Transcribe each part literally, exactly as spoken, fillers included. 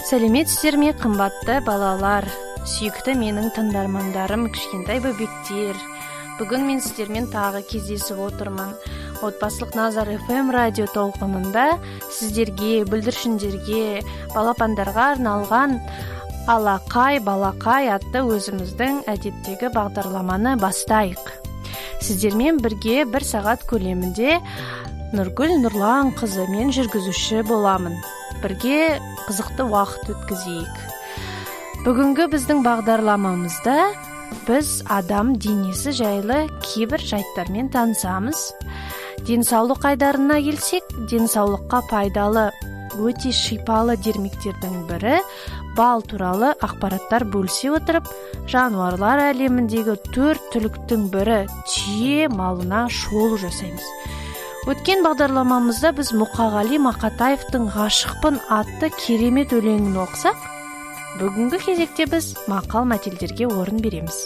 Сәлеметсіздер ме, қымбатты балалар, сүйікті менің тыңдармандарым, кішкентай бөбектер. Бүгін мен сіздермен тағы кездесіп отырмын. Отбасылық Назар эф эм радио толқынында сіздерге, бүлдіршіндерге, балапандарға арналған Алақай балақай атты өзіміздің әдеттегі бағдарламаны бастайық. Сіздермен бірге бір сағат көлемінде Нұргүл Нұрлан қызы мен жүргізуші боламын. Бірге қызықты уақыт өткізейік. Бүгінгі біздің бағдарламамызда біз адам денесі жайлы кейбір жайттармен танысамыз. Денсаулық айдарына келсек, денсаулыққа пайдалы өте шипалы дермектердің бірі бал туралы ақпараттар бөлісе отырып, жануарлар әлеміндегі төрт түліктің бірі түйе малына шолу жасаймыз. Өткен бағдарламамызда біз Мұқағали Мақатаевтың «Ғашықпын» атты керемет өлеңін оқысақ, бүгінгі кезекте біз мақал-мәтелдерге орын береміз.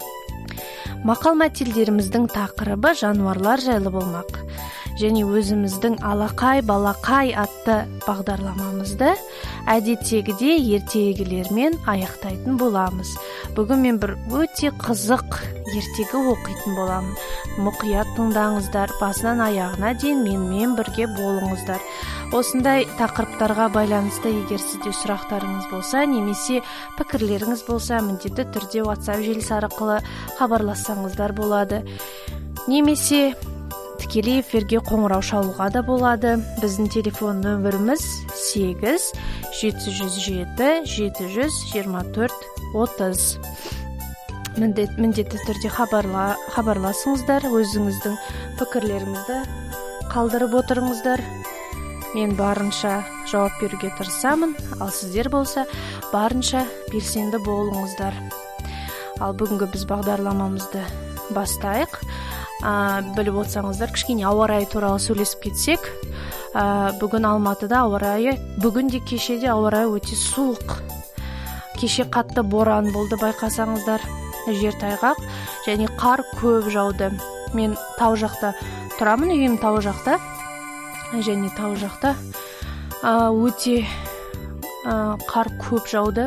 Мақал-мәтелдеріміздің тақырыбы жануарлар жайлы болмақ. Және өзіміздің Алақай балақай атты бағдарламамызды әдеттегідей ертегілермен аяқтайтын боламыз. Бүгін мен бір өте қызық ертегі оқитын боламын. Мұқият тыңдаңыздар, басынан аяғына дейін менімен бірге болыңыздар. Осындай тақырыптарға байланысты егер сізде сұрақтарыңыз болса, немесе пікірлеріңіз болса, міндетті түрде WhatsApp желісі арқылы хабарлассаңыздар болады. Немесе тікелей эфирге қоңырау шалуға да болады. Біздің телефон нөміріміз сегіз жеті жүз жеті жеті жүз жиырма төрт отыз. Міндет, міндетті түрде хабарла, хабарласыңыздар, өзіңіздің пікірлеріңізді қалдырып отырыңыздар. Мен барынша жауап беруге тырысамын, ал сіздер болса барынша белсенді болыңыздар. Ал бүгінгі біз бағдарламамызды бастайық. Ә, біліп отсаңыздар, кішкене ауа райы туралы сөйлесіп кетсек, ә, бүгін Алматыда ауа райы, бүгін де кеше де ауа райы өте суық. Кеше қатты боран болды, байқасаңыздар, жер тайғақ және қар көп жауды. Мен тау жақта тұрамын, үйім тау жақта, және тау жақта ә, өте ә, қар көп жауды.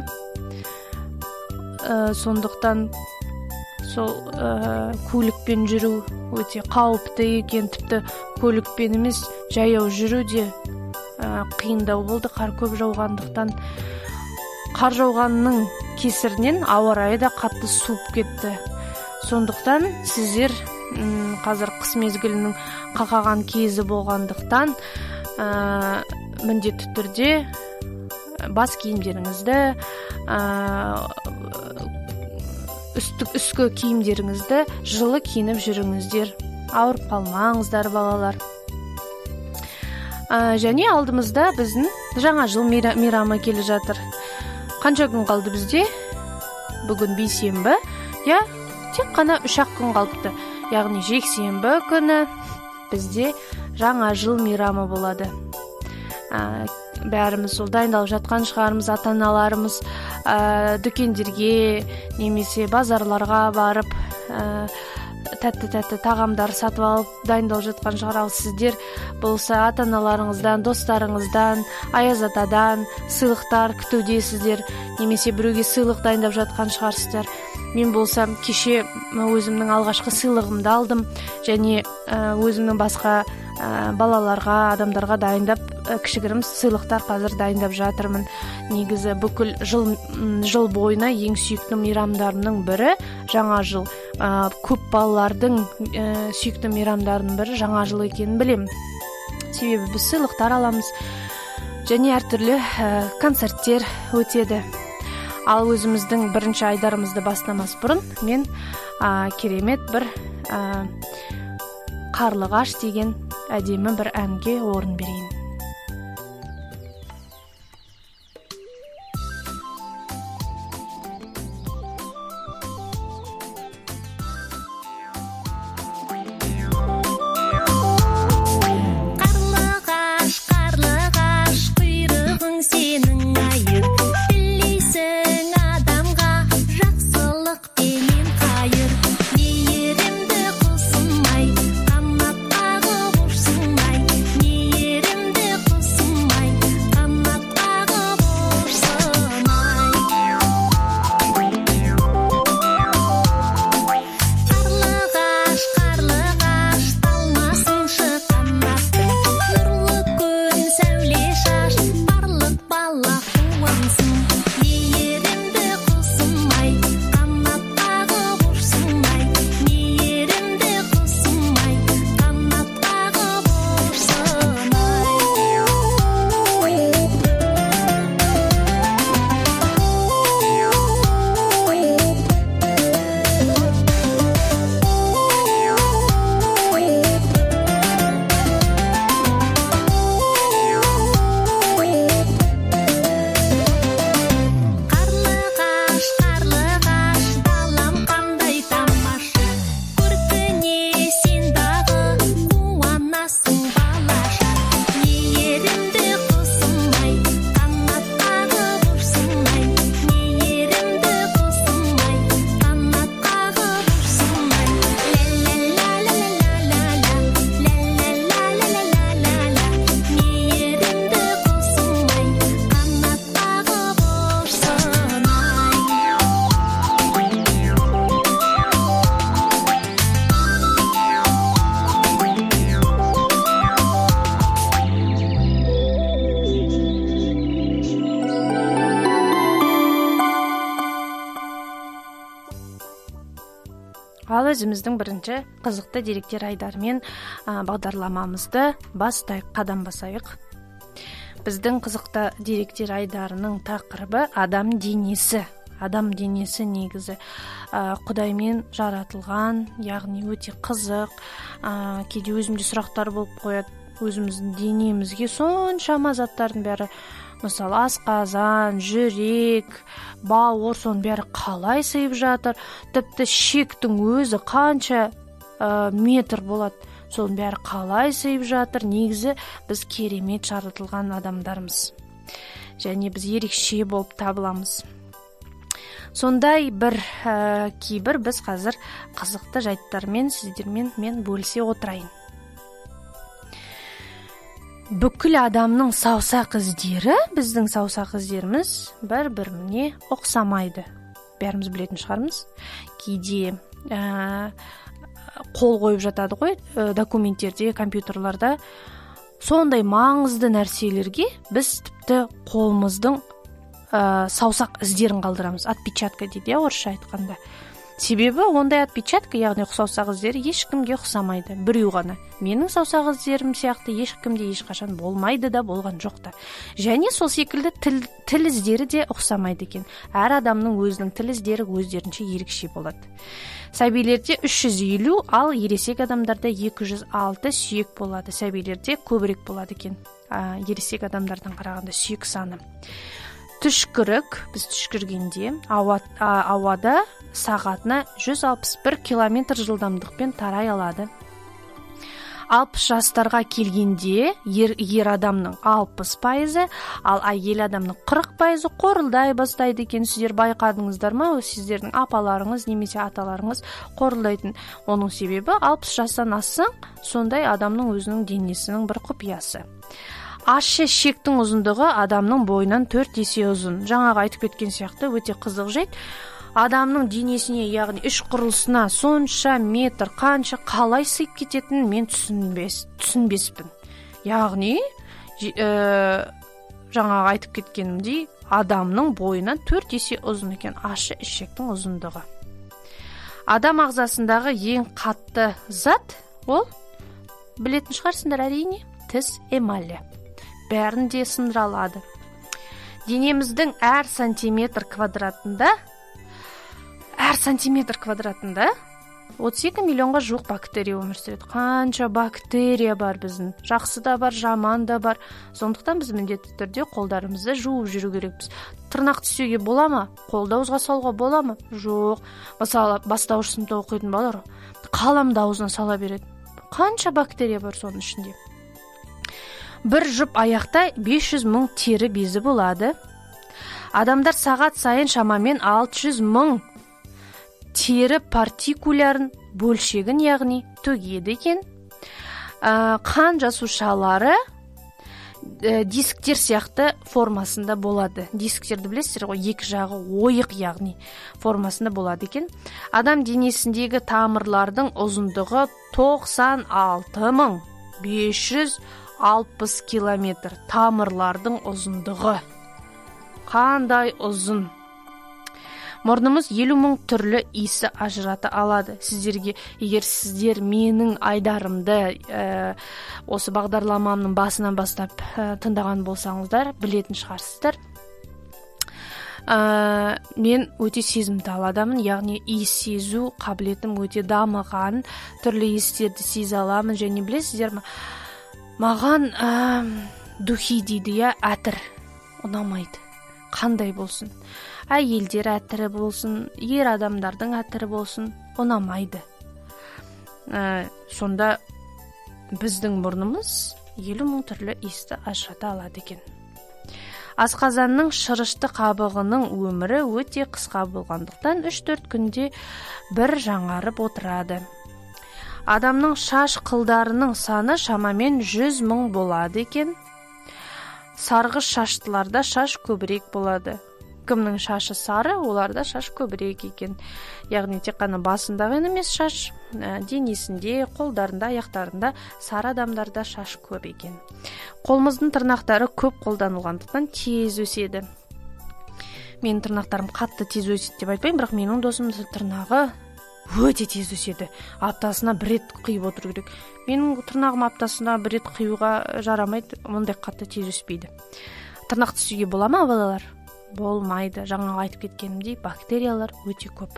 Ә, сондықтан сол ә, көлікпен жүру өте қауіпті екен, тіпті көлікпен емес жаяу жүру де ә, қиындау болды, қар көп жауғандықтан. Қар жауғанның кесірінен ауа райы да қатты суып кетті. Сондықтан сіздер м, қазір қыс мезгілінің қақаған кезі болғандықтан ә, міндетті түрде бас киімдеріңізді, ә, үстік үскі киімдеріңізді жылы киініп жүріңіздер, ауырып қалмаңыздар балалар. Ә, және алдымызда біздің жаңа жыл мейрамы келе жатыр. Қанша күн қалды бізде? Бүгін бейсенбі, я тек қана үш ақ күн қалыпты. Яғни жексенбі күні бізде жаңа жыл мейрамы болады. Ә, бәріміз сол дайындалып жатқан шығарымыз, ата-аналарымыз ә, дүкендерге немесе базарларға барып ә, тәтті-тәтті тағамдар сатып алып дайындалып жатқан шығар. Ал сіздер болса ата-аналарыңыздан, достарыңыздан, аяз атадан сыйлықтар күтудесіздер, немесе біреуге сыйлық дайындап жатқан шығарсыздар. Мен болсам кеше өзімнің алғашқы сыйлығымды алдым, және өзімнің басқа балаларға, адамдарға дайындап кішігірім сыйлықтар қазір дайындап жатырмын. Негізі бүкіл жыл, жыл бойына ең сүйікті мейрамдарымның бірі жаңа жыл. Көп балалардың сүйікті мейрамдарының бірі жаңа жыл екенін білемін. Себебі біз сыйлықтар аламыз және әртүрлі концерттер өтеді. Ал өзіміздің бірінші айдарымызды бастамас бұрын мен ә, керемет бір ә, Қарлығаш деген әдемі бір әнге орын берейін. Мейірімді өзіміздің бірінші қызықты деректер айдарымен бағдарламамызды бастайық, қадам басайық. Біздің қызықты деректер айдарының тақырыбы адам денесі. Адам денесі негізі Құдаймен жаратылған, яғни өте қызық. Кейде өзімде сұрақтар болып қояды. Өзіміздің денемізге соншама заттардың бәрі, мысалы асқазан, жүрек, бауыр, соның бәрі қалай сыйып жатыр? Тіпті шектің өзі қанша ә, метр болады? Соның бәрі қалай сыйып жатыр? Негізі біз керемет жаратылған адамдармыз. Және біз ерекше болып табыламыз. Сондай бір ә, кейбір біз қазір қызықты жайттармен сіздермен мен бөлісе отырайын. Бүкіл адамның саусақ іздері, біздің саусақ іздеріміз бір-біріне ұқсамайды. Бәріміз білетін шығармыз. Кейде ә, қол қойып жатады ғой, ә, документтерде, компьютерларда. Сондай маңызды нәрселерге біз тіпті қолымыздың ә, саусақ іздерін қалдырамыз. Отпечатка дейді, орысша айтқанда. Себебі ондай отпечатка, яғни саусақ іздері ешкімге ұқсамайды. Біреу ғана. Менің саусақ іздерім сияқты ешкімде ешқашан болмайды да, болған жоқ та. Және сол секілді тіл, тіл іздері де ұқсамайды екен. Әр адамның өзінің тіл іздері өздерінше ерекше болады. Сәбилерде үш жүз елу, ал ересек адамдарда екі жүз алты сүйек болады. Сәбилерде көбірек болады екен. А, ересек адамдардан қарағанда сүйек саны. Түшкірік, біз түшкіргенде ауа, а, ауада сағатына жүз алпыс бір километр жылдамдықпен тарай алады. алпыс жастарға келгенде ер, ер адамның алпыс пайызы, ал әйел адамның қырық пайызы қорылдай бастайды екен. Сіздер байқадыңыздар ма? Сіздердің апаларыңыз немесе аталарыңыз қорылдайтын. Оның себебі алпыс жастан ассаң, сондай адамның өзінің денесінің бір құпиясы. Ащы ішектің ұзындығы адамның бойынан төрт есе ұзын. Жаңағы айтып кеткен сияқты өте қызық жайт. Адамның денесіне, яғни іш құрылысына сонша метр қанша қалай сыйып кететінін мен түсінбес, түсінбеспін. Яғни ә, жаңағы айтып кеткенімдей, адамның бойынан төрт есе ұзын екен ащы ішектің ұзындығы. Адам ағзасындағы ең қатты зат, ол білетін шығарсыңдар әрине, тіс эмалі. Бәрін де сындыра алады. Денеміздің әр сантиметр квадратында әр сантиметр квадратында отыз екі миллионға жуық бактерия өмір сүреді. Қанша бактерия бар біздің. Жақсы да бар, жаман да бар. Сондықтан біз міндетті түрде қолдарымызды жуып жүру керекпіз. Тырнақ тістеуге бола ма? Қолды аузға салуға бола ма? Жоқ. Мысалы, бастауыш сыныпта оқитын балалар қаламды аузына сала береді. Қанша бактерия бар соның ішінде? Бір жұп аяқта бес жүз мың тері безі болады. Адамдар сағат сайын шамамен алты жүз мың тері партикулярын бөлшегін, яғни төгеді екен. Ә, қан жасушалары ә, дисктер сияқты формасында болады. Дисктерді білесіздер ғой, екі жағы ойық, яғни формасында болады екен. Адам денесіндегі тамырлардың ұзындығы тоқсан алты мың бес жүз алпыс километр. Тамырлардың ұзындығы қандай ұзын. Мұрнымыз елу мың түрлі иісі ажырата алады. Сіздерге, егер сіздер менің айдарымды ә, осы бағдарламамның басынан бастап ә, тыңдаған болсаңыздар, білетін шығарсыздар. Ә, мен өте сезімтал адамын, яғни иіс сезу қабілетім өте дамыған, түрлі иістерді сезе аламын. Және білесіздер ме, маған ә, духи дейді, я әтір ұнамайды. Қандай болсын, әйелдер әтірі болсын, ер адамдардың әтірі болсын, ұнамайды. Ә, сонда біздің мұрнымыз елу мың түрлі иісті ажырата алады екен. Асқазанның шырышты қабығының өмірі өте қысқа болғандықтан үш төрт күнде бір жаңарып отырады. Адамның шаш қылдарының саны шамамен жүз мың болады екен. Сарғыш шаштыларда шаш көбірек болады. Кімнің шашы сары, оларда шаш көбірек екен. Яғни тек қана басындағы емес шаш, ә, денесінде, қолдарында, аяқтарында сары адамдарда шаш көп екен. Қолымыздың тырнақтары көп қолданылғандықтан тез өседі. Менің тырнақтарым қатты тез өседі деп айтпаймын, бірақ менің досымның тырнағы өте тез өседі. Аптасына бір рет қиып отыру керек. Менің тырнағым аптасына бір рет қиюға жарамайды, мұндай қатты тез өспейді. Тырнақ түсуге бола ма, балалар? Болмайды. Жаңа айтып кеткенімдей, бактериялар өте көп.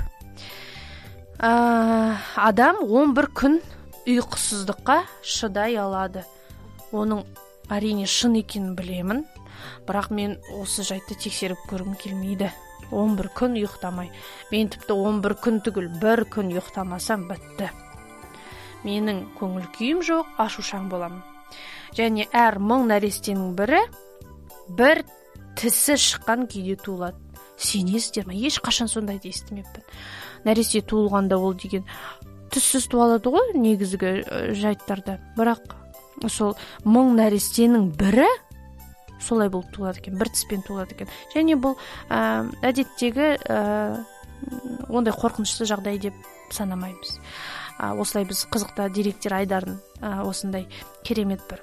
Ә, адам он бір күн ұйқысыздыққа шыдай алады. Оның әрине шын екенін білемін, бірақ мен осы жайтты тексеріп көргім келмейді. он бір күн ұйықтамай. Мен тіпті он бір күн түгіл, бір күн ұйықтамасам бітті. Менің көңіл күйім жоқ, ашушаң боламын. Және әр мың нәрестенің бірі бір тісі шыққан күйде туылады. Сенесіздер ме? Ешқашан сондайды естімеппін. Нәресте туылғанда ол деген түссіз туалады ғой негізгі жайттарда. Бірақ сол мың нәрестенің бірі солай болып туылады екен, бір тіспен туылады екен. Және бұл ә, әдеттегі ә, ондай қорқынышты жағдай деп санамаймыз. Ә, осылай біз қызықты деректер айдарын ә, осындай керемет бір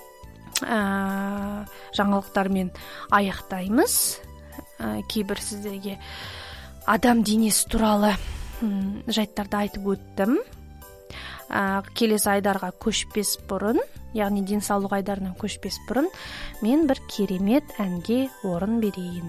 ә, жаңалықтармен аяқтаймыз. Ә, кейбір сіздерге адам денесі туралы м, жайттарды айтып өттім. Ә, келесі айдарға көшпес бұрын, яғни денсаулық айдарынан көшпес бұрын, мен бір керемет әнге орын берейін.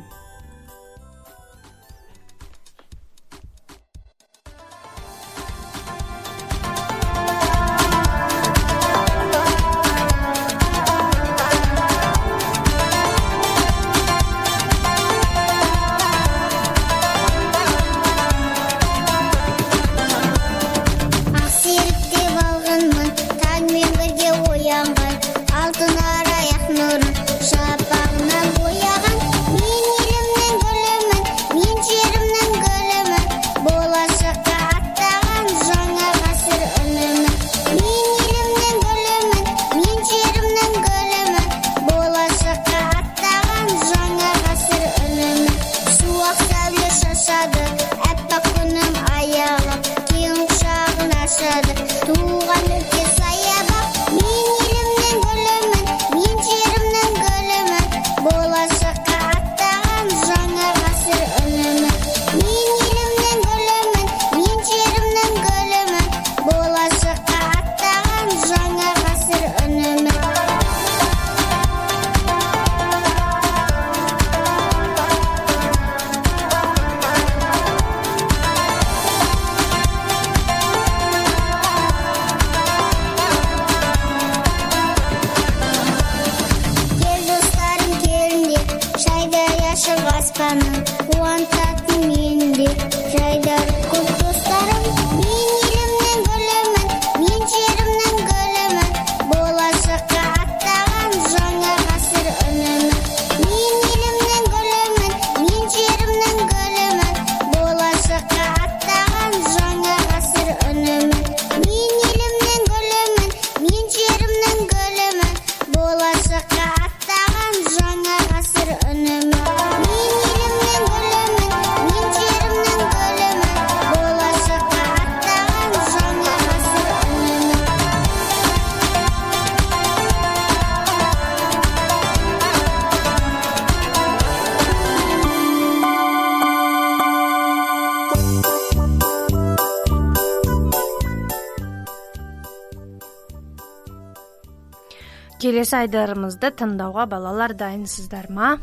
Келесі айдарымызды тыңдауға балалар дайынсыздар ма?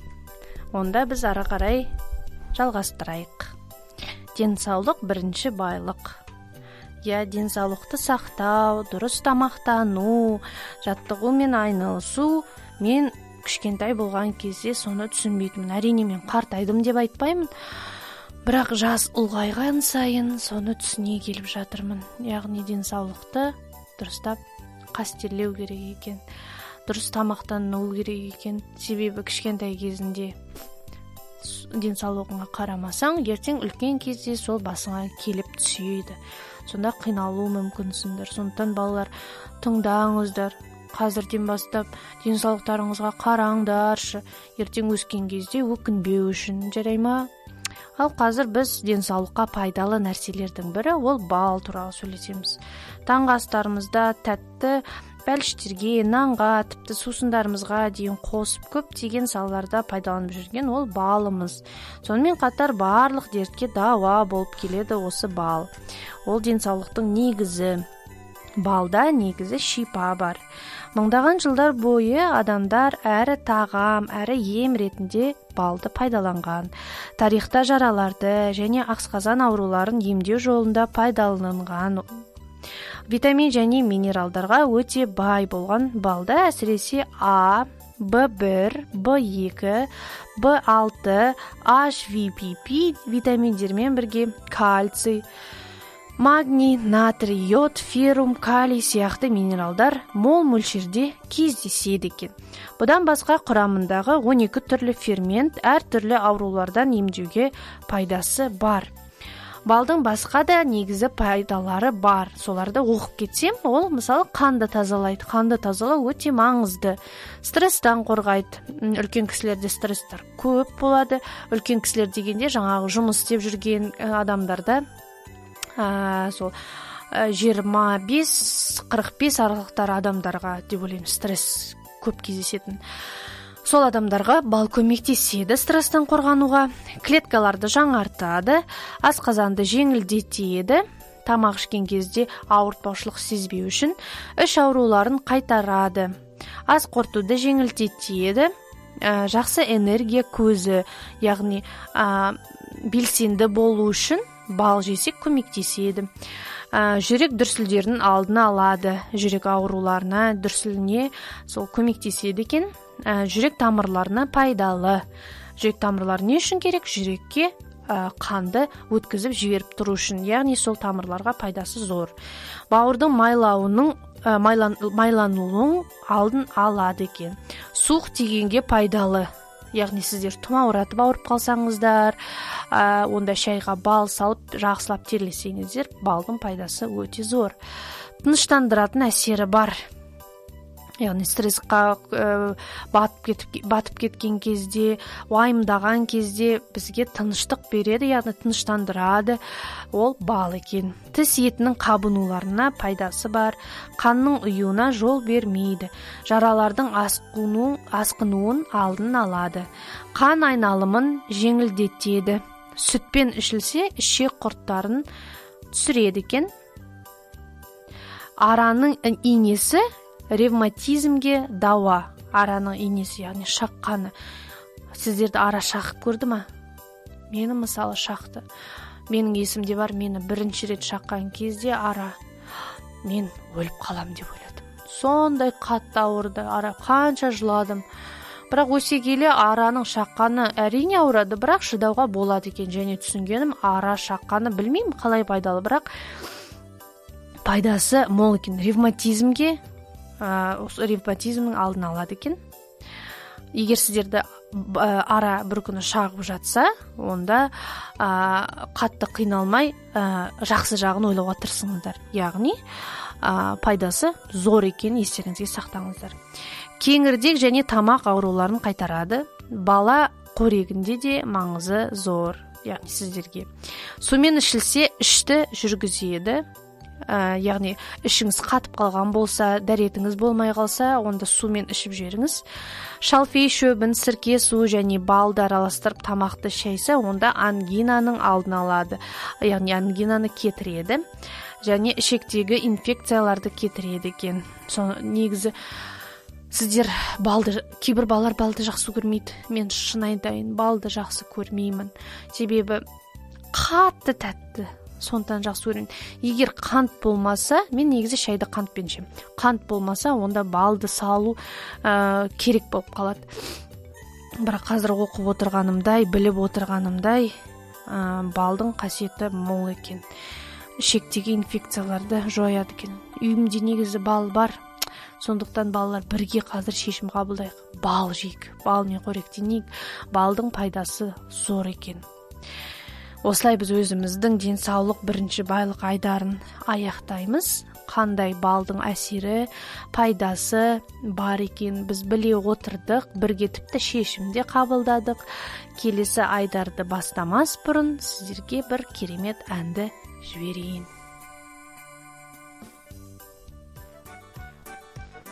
Онда біз ары қарай жалғастырайық. Денсаулық бірінші байлық. Я денсаулықты сақтау, дұрыс тамақтану, жаттығумен айналысу. Мен кішкентай болған кезде соны түсінбейтінмін. Әрине мен қартайдым деп айтпаймын. Бірақ жас ұлғайған сайын соны түсіне келіп жатырмын. Яғни денсаулықты дұрыстап қастерлеу керек екен, дұрыс тамақтану керек екен. Себебі кішкентай кезінде денсаулығыңа қарамасаң, ертең үлкен кезде сол басыңа келіп түседі. Сонда қиналу мүмкінсіңдер. Сондықтан балалар, тыңдаңыздар. Қазірден бастап денсаулықтарыңызға қараңдаршы. Ертең өскен кезде өкінбеу үшін, жарай ма? Ал қазір біз денсаулыққа пайдалы нәрселердің бірі ол бал туралы сөйлесеміз. Таңғы астарымызда тәтті бәліштерге, нанға, тіпті сусындарымызға дейін қосып көптеген салаларда пайдаланып жүрген ол балымыз. Сонымен қатар барлық дертке дауа болып келеді осы бал. Ол денсаулықтың негізі. Балда негізі шипа бар. Мыңдаған жылдар бойы адамдар әрі тағам, әрі ем ретінде балды пайдаланған. Тарихта жараларды және ақсқазан ауруларын емдеу жолында пайдаланған. Витамин және минералдарға өте бай болған балда әсіресе А, Б бір, Б екі, Б алты, H, V P P витаминдермен бірге кальций, магний, натрий, йод, феррум, калий сияқты минералдар мол мөлшерде кездеседі екен. Бұдан басқа құрамындағы он екі түрлі фермент әр түрлі аурулардан емдеуге пайдасы бар. Балдың басқа да негізі пайдалары бар. Соларды оқып кетсем, ол мысалы қанды тазалайды. Қанды тазалау өте маңызды. Стресстен қорғайды. Үлкен кісілерде стресстер көп болады. Үлкен кісілер дегенде жаңағы жұмыс істеп жүрген адамдарда ә, сол жиырма бес қырық бес аралықтар адамдарға деп ойлаймын стресс көп кездесетін. Сол адамдарға бал көмектеседі стресстен қорғануға, клеткаларды жаңартады, асқазанды жеңілдетеді, тамақ ішкен кезде ауыртпаушылық сезбеу үшін іш ауруларын қайтарады, ас қорытуды жеңілдетеді, ә, жақсы энергия көзі, яғни ә, белсенді болу үшін бал жесек көмектеседі. Ә, жүрек дүрсілдерінің алдын алады, жүрек ауруларына, дүрсіліне сол көмектеседі екен. Ә, жүрек тамырларына пайдалы. Жүрек тамырлары не үшін керек? Жүрекке ә, қанды өткізіп жіберіп тұру үшін, яғни сол тамырларға пайдасы зор. Бауырдың майлауының ә, майлан, майлануының алдын алады екен. Суық тигенге пайдалы. Яғни сіздер тұмауратып ауырып қалсаңыздар, ә, онда шайға бал салып жақсылап терлесеңіздер, балдың пайдасы өте зор. Тыныштандыратын әсері бар. Яғни стрессқа ә, батып, кетіп, батып кеткен кезде, уайымдаған кезде бізге тыныштық береді, яғни тыныштандырады. Ол бал екен. Тіс етінің қабынуларына пайдасы бар. Қанның ұюына жол бермейді. Жаралардың асқынуын, асқынуын алдын алады. Қан айналымын жеңілдетеді. Сүтпен ішілсе, ішек құрттарын түсіреді екен. Араның инесі ревматизмге дауа. Араның инесі, яғни шаққаны. Сіздерді ара шақып көрді ма? Мені мысалы шақты. Менің есімде бар, мені бірінші рет шаққан кезде ара, мен өліп қалам деп ойладым. Сондай қатты ауырды, ара қанша жыладым. Бірақ өсе келе араның шаққаны әрине ауырады, бірақ шыдауға болады екен. Және түсінгенім, ара шаққаны білмеймін қалай пайдалы, бірақ пайдасы мол екен. Ревматизмге осы ревматизмнің алдын алады екен. Егер сіздерді ара бір күні шағып жатса, онда ә, қатты қиналмай ә, жақсы жағын ойлауға тырысыңыздар. Яғни ә, пайдасы зор екен, естеріңізге сақтаңыздар. Кеңірдек және тамақ ауруларын қайтарады. Бала қорегінде де маңызы зор. Яғни сіздерге сумен ішілсе, ішті жүргізеді. Ә, яғни ішіңіз қатып қалған болса, дәретіңіз болмай қалса, онда сумен ішіп жіберіңіз. Шалфей шөбін, сірке суы және балды араластырып тамақты шайса, онда ангинаның алдын алады. Яғни ангинаны кетіреді және ішектегі инфекцияларды кетіреді екен. Соны негізі сіздер балды, кейбір балалар балды жақсы көрмейді. Мен шын айтайын, балды жақсы көрмеймін. Себебі қатты тәтті. Сондықтан жақсы көремін. Егер қант болмаса, мен негізі шайды қантпен ішемін. Қант болмаса, онда балды салу ә, керек болып қалады. Бірақ қазір оқып отырғанымдай, біліп отырғанымдай, ә, балдың қасиеті мол екен. Ішектегі инфекцияларды жояды екен. Үйімде негізі бал бар. Сондықтан балалар бірге қазір шешім қабылдайық. Бал жейік, балмен қоректенейік. Балдың пайдасы зор екен. Осылай біз өзіміздің денсаулық бірінші байлық айдарын аяқтаймыз. Қандай балдың әсері, пайдасы бар екен біз біле отырдық, бірге тіпті шешімде қабылдадық. Келесі айдарды бастамас бұрын сіздерге бір керемет әнді жіберейін.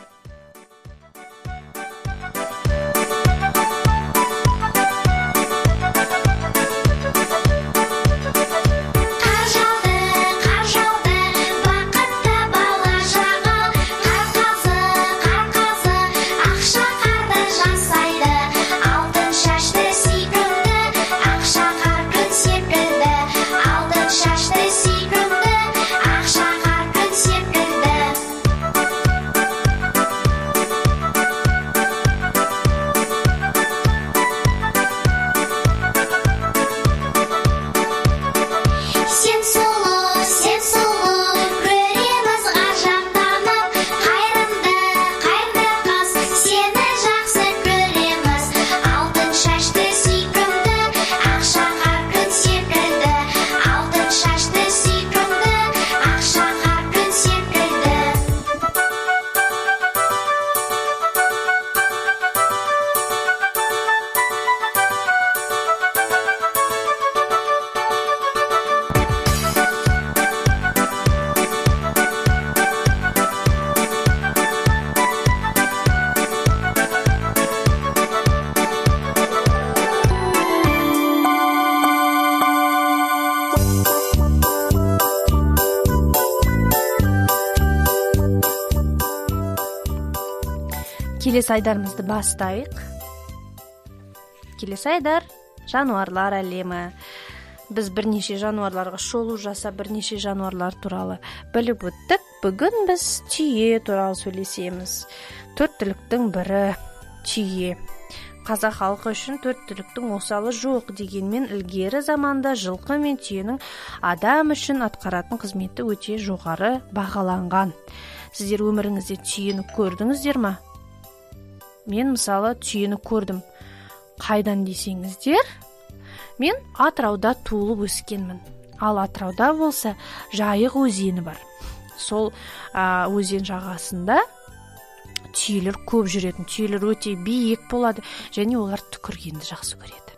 келесі айдарымызды бастайық. Келесі айдар жануарлар әлемі. Біз бірнеше жануарларға шолу жасап, бірнеше жануарлар туралы біліп өттік. Бүгін біз түйе туралы сөйлесеміз. Төрт түліктің бірі түйе. Қазақ халқы үшін төрт түліктің осалы жоқ дегенмен ілгері заманда жылқы мен түйенің адам үшін атқаратын қызметі өте жоғары бағаланған. Сіздер өміріңізде түйені көрдіңіздер ме? Мен мысалы түйені көрдім. Қайдан десеңіздер, мен Атырауда туылып өскенмін. Ал Атырауда болса Жайық өзені бар. Сол ә, өзен жағасында түйелер көп жүретін. Түйелер өте биік болады және олар түкіргенді жақсы көреді.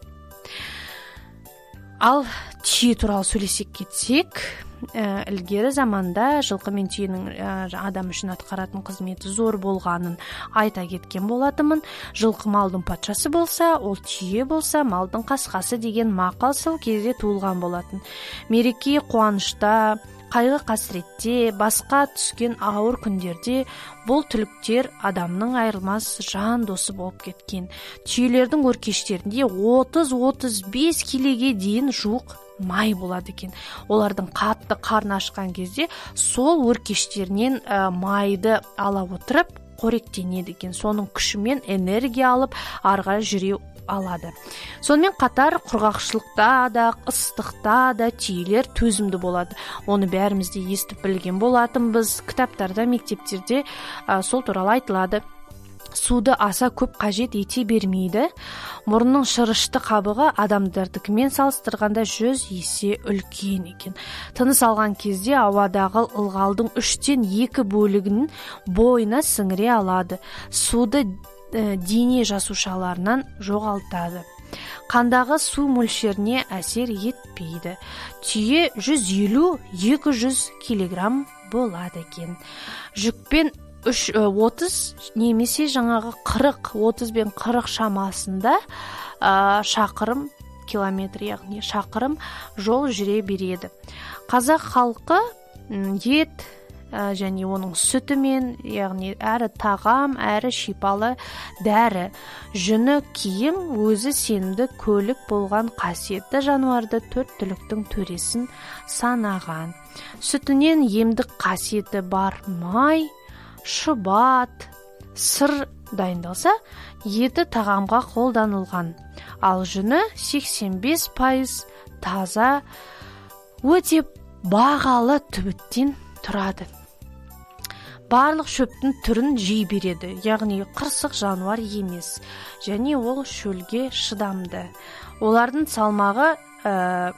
Ал түйе туралы сөйлесек кетсек, ә, ілгері заманда жылқы мен түйенің ә, адам үшін атқаратын қызметі зор болғанын айта кеткен болатынмын. Жылқы малдың патшасы болса, ол түйе болса малдың қасқасы деген мақал сол кезде туылған болатын. Мереке қуанышта, қайғы қасіретте, басқа түскен ауыр күндерде бұл түліктер адамның айырылмас жан досы болып кеткен. Түйелердің өркештерінде отыз отыз бес келеге дейін жуық май болады екен. Олардың қатты қарны ашқан кезде сол өркештерінен ә, майды ала отырып қоректенеді екен. Соның күшімен энергия алып арға жүре алады. Сонымен қатар құрғақшылықта да, ыстықта да түйелер төзімді болады. Оны бәріміз де естіп білген болатынбыз. Кітаптарда, мектептерде ә, сол туралы айтылады. Суды аса көп қажет ете бермейді. Мұрынның шырышты қабығы адамдардыкімен салыстырғанда жүз есе үлкен екен. Тыныс алған кезде ауадағы ылғалдың үштен екі бөлігін бойына сіңіре алады. Суды ә, дене жасушаларынан жоғалтады. Қандағы су мөлшеріне әсер етпейді. Түйе жүз елу - екі жүз килограмм болады екен. Жүкпен үш отыз немесе жаңағы қырық, отыз бен қырық шамасында ә, шақырым километр, яғни шақырым жол жүре береді. Қазақ халқы ет ә, және оның сүтімен, яғни әрі тағам, әрі шипалы дәрі, жүні киім, өзі сенімді көлік болған қасиетті жануарды төрт түліктің төресін санаған. Сүтінен емдік қасиеті бар май, шұбат, сыр дайындалса, еті тағамға қолданылған. Ал жүні сексен бес пайыз таза, өте бағалы түбіттен тұрады. Барлық шөптің түрін жей береді, яғни қырсық жануар емес, және ол шөлге шыдамды. Олардың салмағы ә,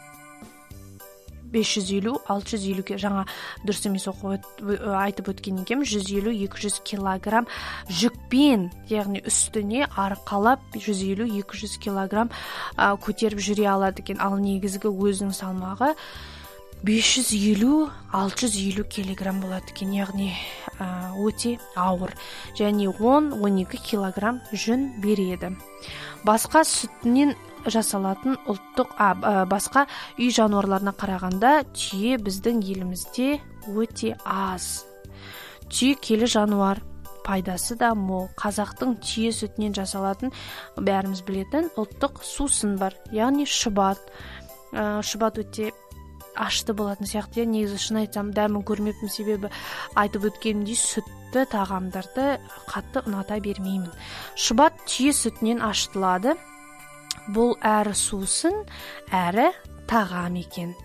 бес жүз елу - алты жүз елу, жаңа дұрыс емес оқып айтып өткен екем, жүз елу - екі жүз килограмм жүкпен, яғни үстіне арқалап жүз елу - екі жүз килограмм ә, көтеріп жүре алады екен. Ал негізгі өзінің салмағы бес жүз елу - алты жүз елу килограмм болады екен, яғни ә, өте ауыр, және он - он екі килограмм жүн береді. Басқа сүтінен жасалатын ұлттық а, басқа үй жануарларына қарағанда түйе біздің елімізде өте аз. Түйе келі жануар, пайдасы да мол. Қазақтың түйе сүтінен жасалатын бәріміз білетін ұлттық сусын бар, яғни шұбат. ә, шұбат өте ашты болатын сияқты. Негізі шын айтсам дәмін көрмеппін, себебі айтып өткенімдей сүтті тағамдарды қатты ұната бермеймін. Шұбат түйе сүтінен ашытылады. Бұл әрі сусын, әрі тағам екен.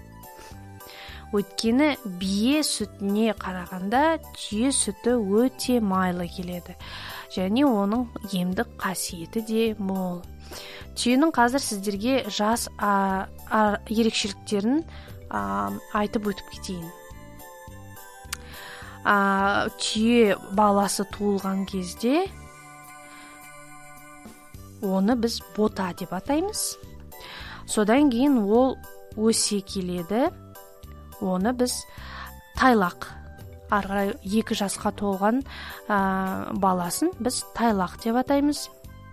Өйткені бие сүтіне қарағанда түйе сүті өте майлы келеді. Және оның емдік қасиеті де мол. Түйенің қазір сіздерге жас а, а, ерекшеліктерін а, айтып өтіп кетейін. А, түйе баласы туылған кезде оны біз бота деп атаймыз. Содан кейін ол өсе келеді. Оны біз тайлақ, арғарай екі жасқа толған ә, баласын біз тайлақ деп атаймыз.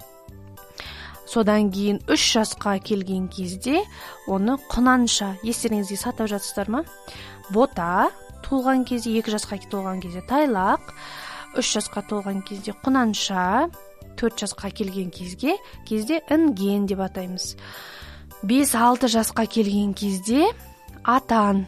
Содан кейін үш жасқа келген кезде оны құнанша, естеріңізге сатып жатсыздар ма? Бота туылған кезде, екі жасқа толған кезде тайлақ, үш жасқа толған кезде құнанша, төрт жасқа келген кезге кезде інген деп атаймыз. бес алты жасқа келген кезде атан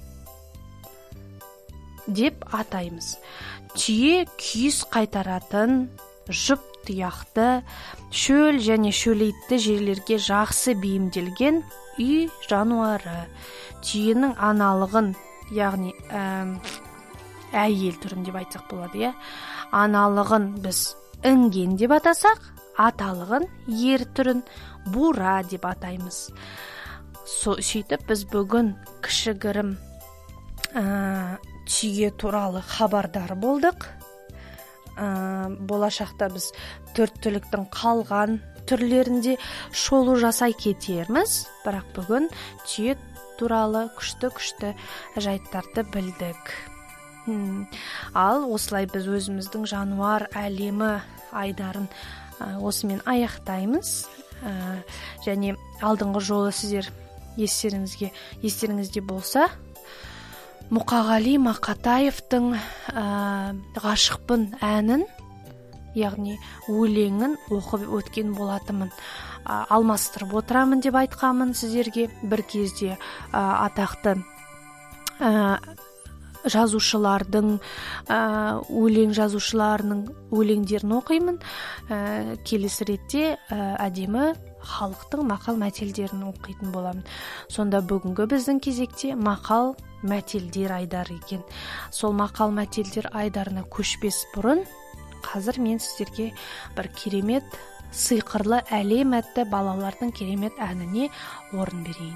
деп атаймыз. Түйе күйіс қайтаратын, жұп тұяқты, шөл және шөлейтті жерлерге жақсы бейімделген үй жануары. Түйенің аналығын, яғни ә, әйел түрін деп айтсақ болады, иә. Аналығын біз інген деп атасақ, аталығын ер түрін бура деп атаймыз. Сөйтіп біз бүгін кішігірім ә, түйе туралы хабардар болдық. Ә, болашақта біз төрт түліктің қалған түрлерінде шолу жасай кетерміз, бірақ бүгін түйе туралы күшті-күшті жайттарды білдік. Hmm. Ал осылай біз өзіміздің жануар әлемі айдарын ә, осымен аяқтаймыз. Ә, және алдыңғы жолы сіздер естеріңізге естеріңізде болса, Мұқағали Мақатаевтың ә, ғашықпын әнін, яғни өлеңін оқып өткен болатымын. Ә, алмастырып отырамын деп айтқамын сіздерге. Бір кезде ә, атақты ә, жазушылардың, ә, өлең жазушыларының өлеңдерін оқимын. Ә, келесі ретте ә, әдемі халықтың мақал мәтелдерін оқитын боламын. Сонда бүгінгі біздің кезекте мақал мәтелдер айдары екен. Сол мақал мәтелдер айдарына көшпес бұрын, қазір мен сіздерге бір керемет сыйқырлы әлем атты балалардың керемет әніне орын берейін.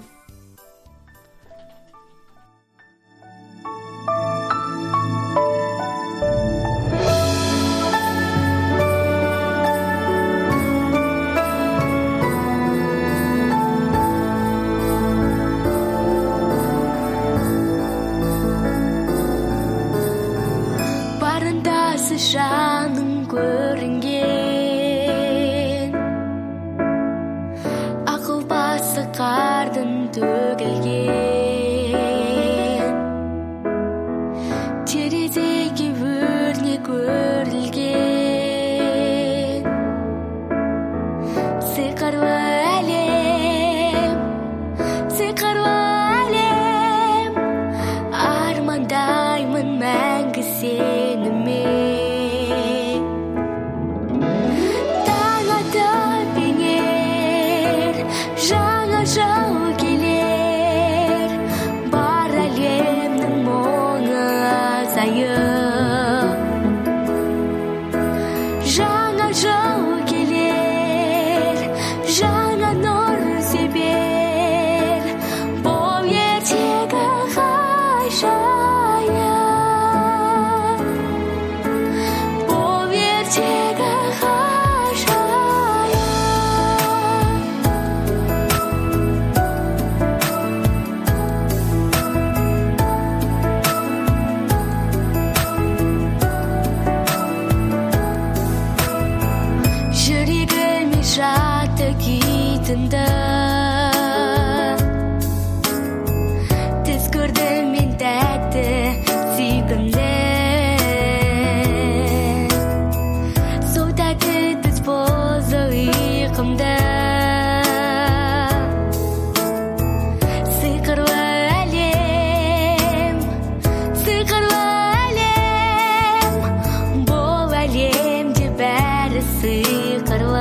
Жаның көрінген, ақыл басы қардың төгілген, терезеге өрнек өрілген, сиқырлы әлем, сиқырлы әлем, армандаймын мәңгі сенімен. Жау келер, бар әлемнің мұңы азайып. Жаңа жау келер, жаңа нұр себер, бұл ертегі ғажайып, бұл ертегі тынды, түс көрдім мен тәтті сүйкімді, сол тәтті түс бұзды ұйқымды. Сиқырлы әлем, сиқырлы әлем, бұл әлемде бәрі сиқырлы.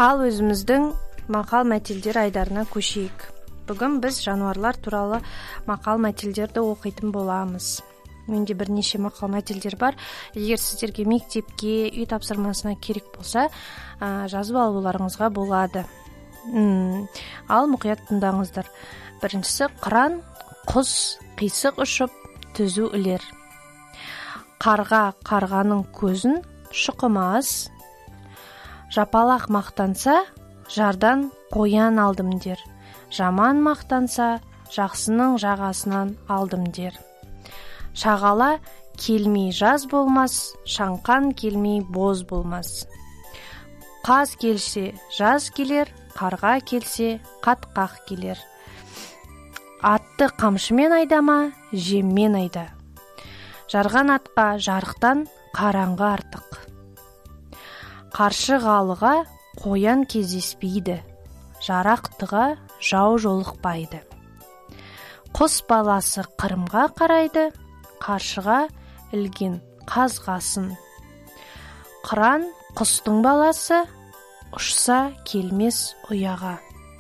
Ал өзіміздің мақал мәтелдер айдарына көшейік. Бүгін біз жануарлар туралы мақал мәтелдерді оқитын боламыз. Менде бірнеше мақал мәтелдер бар. Егер сіздерге мектепке, үй тапсырмасына керек болса, жазып алуларыңызға болады. Ал мұқият тыңдаңыздар. Біріншісі, қыран құс қисық ұшып түзу ілер. Қарға қарғаның көзін шұқымас. Жапалақ мақтанса, жардан қоян алдым дер. Жаман мақтанса, жақсының жағасынан алдым дер. Шағала келмей жаз болмас, шаңқан келмей боз болмас. Қаз келсе жаз келер, қарға келсе қатқақ келер. Атты қамшымен айдама, жеммен айда. Жарған атқа жарықтан қараңғы артық. Қаршығалыға қоян кездеспейді, жарақтыға жау жолықпайды. Құс баласы қырымға қарайды, қаршыға ілген қазғасын. Қыран құстың баласы, ұшса келмес ұяға.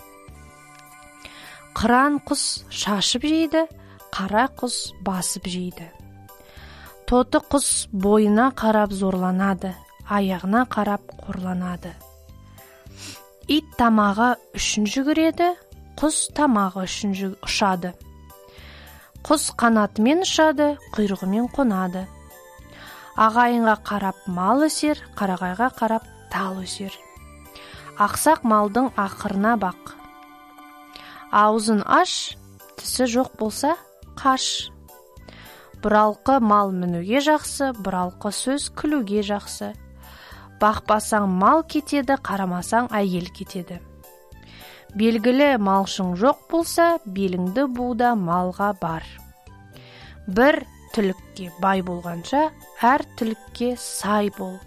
Қыран құс шашып жейді, қара құс басып жейді. Тоты құс бойына қарап зорланады, аяғына қарап қорланады. Ит тамағы үшін жүгіреді, құс тамағы үшін ұшады. Құс қанатымен ұшады, құйрығымен қонады. Ағайынға қарап мал өсер, қарағайға қарап тал өсер. Ақсақ малдың ақырына бақ. Аузын аш, тісі жоқ болса, қаш. Бұралқы мал мінуге жақсы, бұралқы сөз күлуге жақсы. Бақпасаң мал кетеді, қарамасаң әйел кетеді. Белгілі малшың жоқ болса, беліңді буда малға бар. Бір түлікке бай болғанша, әр түлікке сай бол.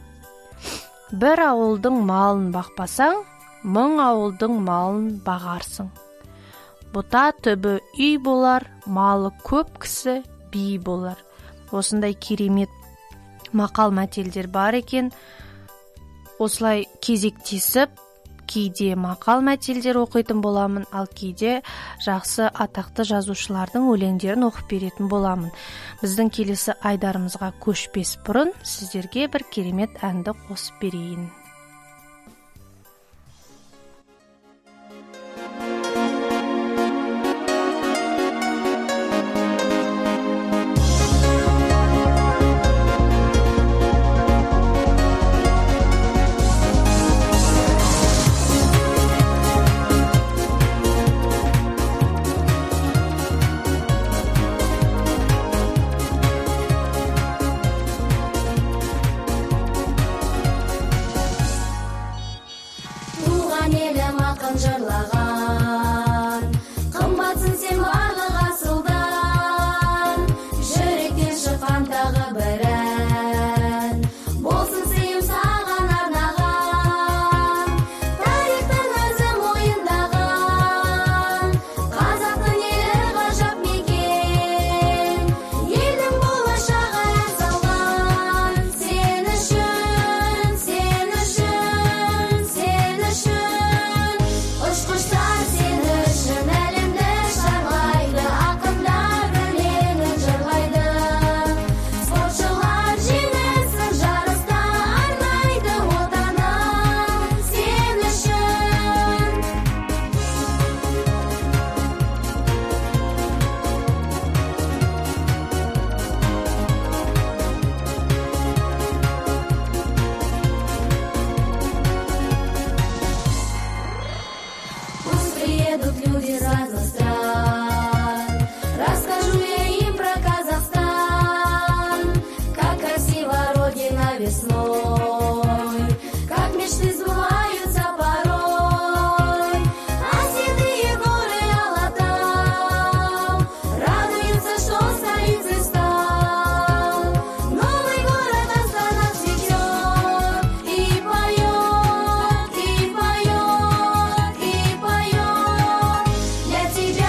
Бір ауылдың малын бақпасаң, мың ауылдың малын бағарсың. Бұта түбі үй болар, малы көп кісі би болар. Осындай керемет мақал мәтелдер бар екен. Осылай кезектесіп, кейде мақал мәтелдер оқитын боламын, ал кейде жақсы атақты жазушылардың өлеңдерін оқып беретін боламын. Біздің келесі айдарымызға көшпес бұрын сіздерге бір керемет әнді қосып берейін. Тебя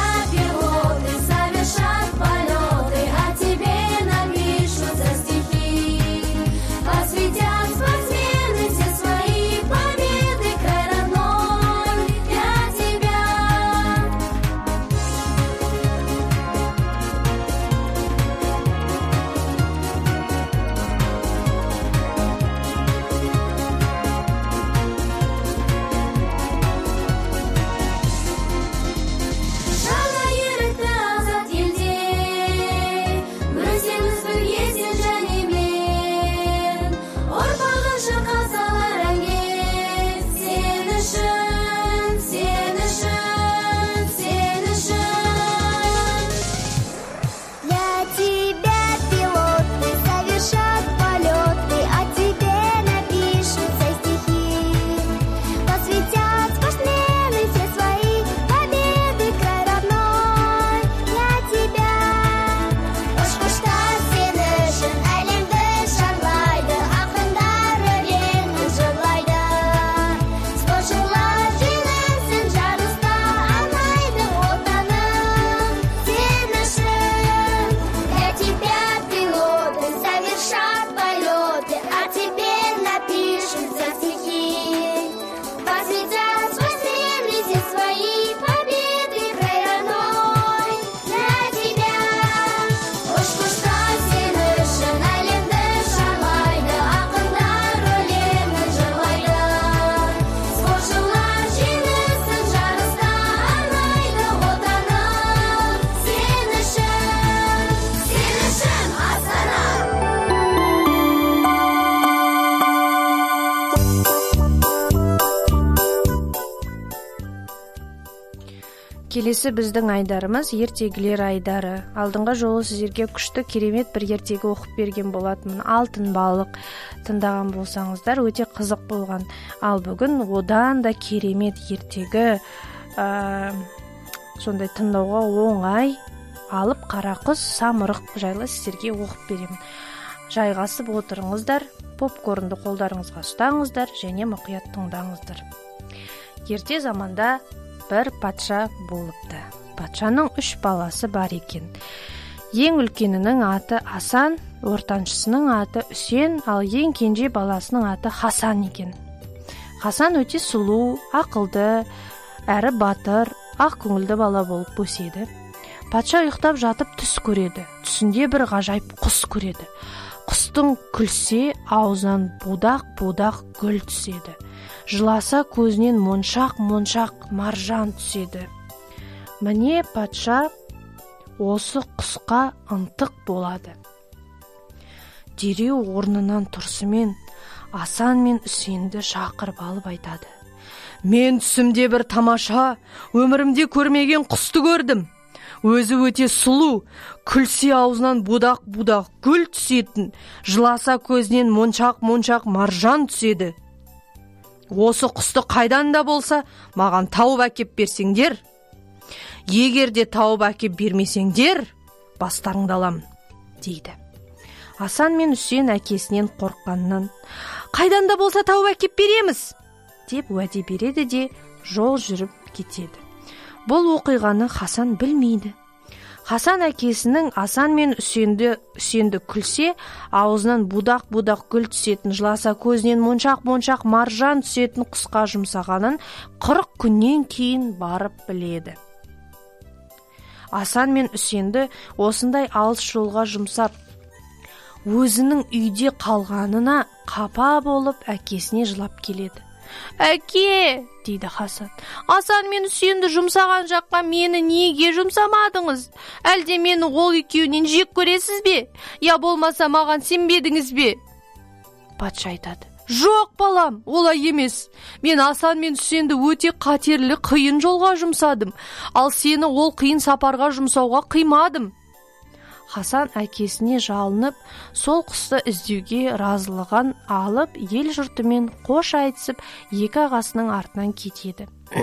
Келесі біздің айдарымыз ертегілер айдары. Алдыңғы жолы сіздерге күшті керемет бір ертегі оқып берген болатынмын. Алтын балық тыңдаған болсаңыздар өте қызық болған. Ал бүгін одан да керемет ертегі, ә, сондай тыңдауға оңай, алып қара құс самұрық жайлы сіздерге оқып беремін. Жайғасып отырыңыздар, попкорнды қолдарыңызға ұстаңыздар және мұқият тыңдаңыздар. Ерте заманда бір патша болыпты. Патшаның үш баласы бар екен. Ең үлкенінің аты Асан, ортаншысының аты Үсен, ал ең кенже баласының аты Хасан екен. Хасан өте сұлу, ақылды, әрі батыр, ақ көңілді бала болып өседі. Патша ұйықтап жатып түс көреді. Түсінде бір ғажайып құс көреді. Құстың күлсе, аузынан будақ-будақ гүл түседі. Жыласа көзінен моншақ-моншақ маржан түседі. Міне патша осы құсқа ынтық болады. Дереу орнынан тұрсымен Асан мен Үсенді шақырып алып айтады: "Мен түсімде бір тамаша, өмірімде көрмеген құсты көрдім. Өзі өте сұлу, күлсе аузынан будақ-будақ гүл түсетін, жыласа көзінен моншақ-моншақ маржан түседі. Осы құсты қайдан да болса маған тауып әкеп берсеңдер, егер де тауып әкеп бермесеңдер, бастарыңды аламын", дейді. Асан мен Үсен әкесінен қорыққаннан "Қайдан да болса тауып әкеп береміз", деп уәде береді де жол жүріп кетеді. Бұл оқиғаны Хасан білмейді. Хасан әкесінің Асан мен Үсенді, Үсенді күлсе, аузынан будақ-будақ гүл түсетін, жыласа көзінен моншақ-моншақ маржан түсетін құсқа жұмсағанын қырық күннен кейін барып біледі. Асан мен Үсенді осындай алыс жолға жұмсап, өзінің үйде қалғанына қапа болып әкесіне жылап келеді. "Әке", дейді Хасан, "Асан мен Үсенді жұмсаған жаққа мені неге жұмсамадыңыз? Әлде мені ол екеуінен жек көресіз бе? Я болмаса маған сенбедіңіз бе?" Патша айтады: "Жоқ балам, олай емес. Мен Асан мен Үсенді өте қатерлі қиын жолға жұмсадым, ал сені ол қиын сапарға жұмсауға қимадым." Хасан әкесіне жалынып, сол құсты іздеуге разылығын алып, ел жұртымен қош айтысып, екі ағасының артынан кетеді.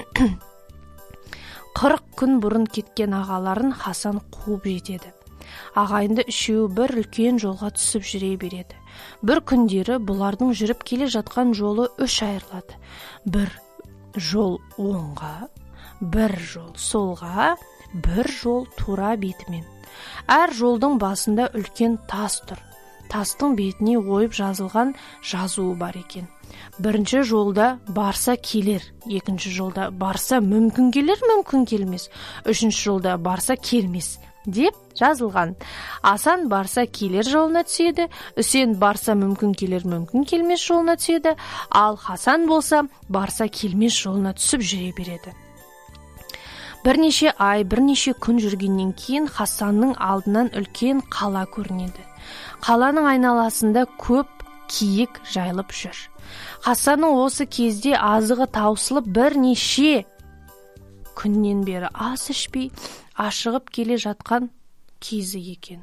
Қырық күн бұрын кеткен ағаларын Хасан қуып жетеді. Ағайынды үшеуі бір үлкен жолға түсіп жүре береді. Бір күндері бұлардың жүріп келе жатқан жолы үш айырылады. Бір жол оңға, бір жол солға, бір жол тура бетімен. Әр жолдың басында үлкен тас тұр. Тастың бетіне ойып жазылған жазуы бар екен. Бірінші жолда барса келер, екінші жолда барса мүмкін келер, мүмкін келмес, үшінші жолда барса келмес деп жазылған. Асан барса келер жолына түседі, Үсен барса мүмкін келер, мүмкін келмес жолына түседі, ал Хасан болса барса келмес жолына түсіп жүре береді. Бірнеше ай, бірнеше күн жүргеннен кейін Хасанның алдынан үлкен қала көрінеді. Қаланың айналасында көп киік жайылып жүр. Хасанның осы кезде азығы таусылып бірнеше күннен бері ас ішпей ашығып келе жатқан кезі екен.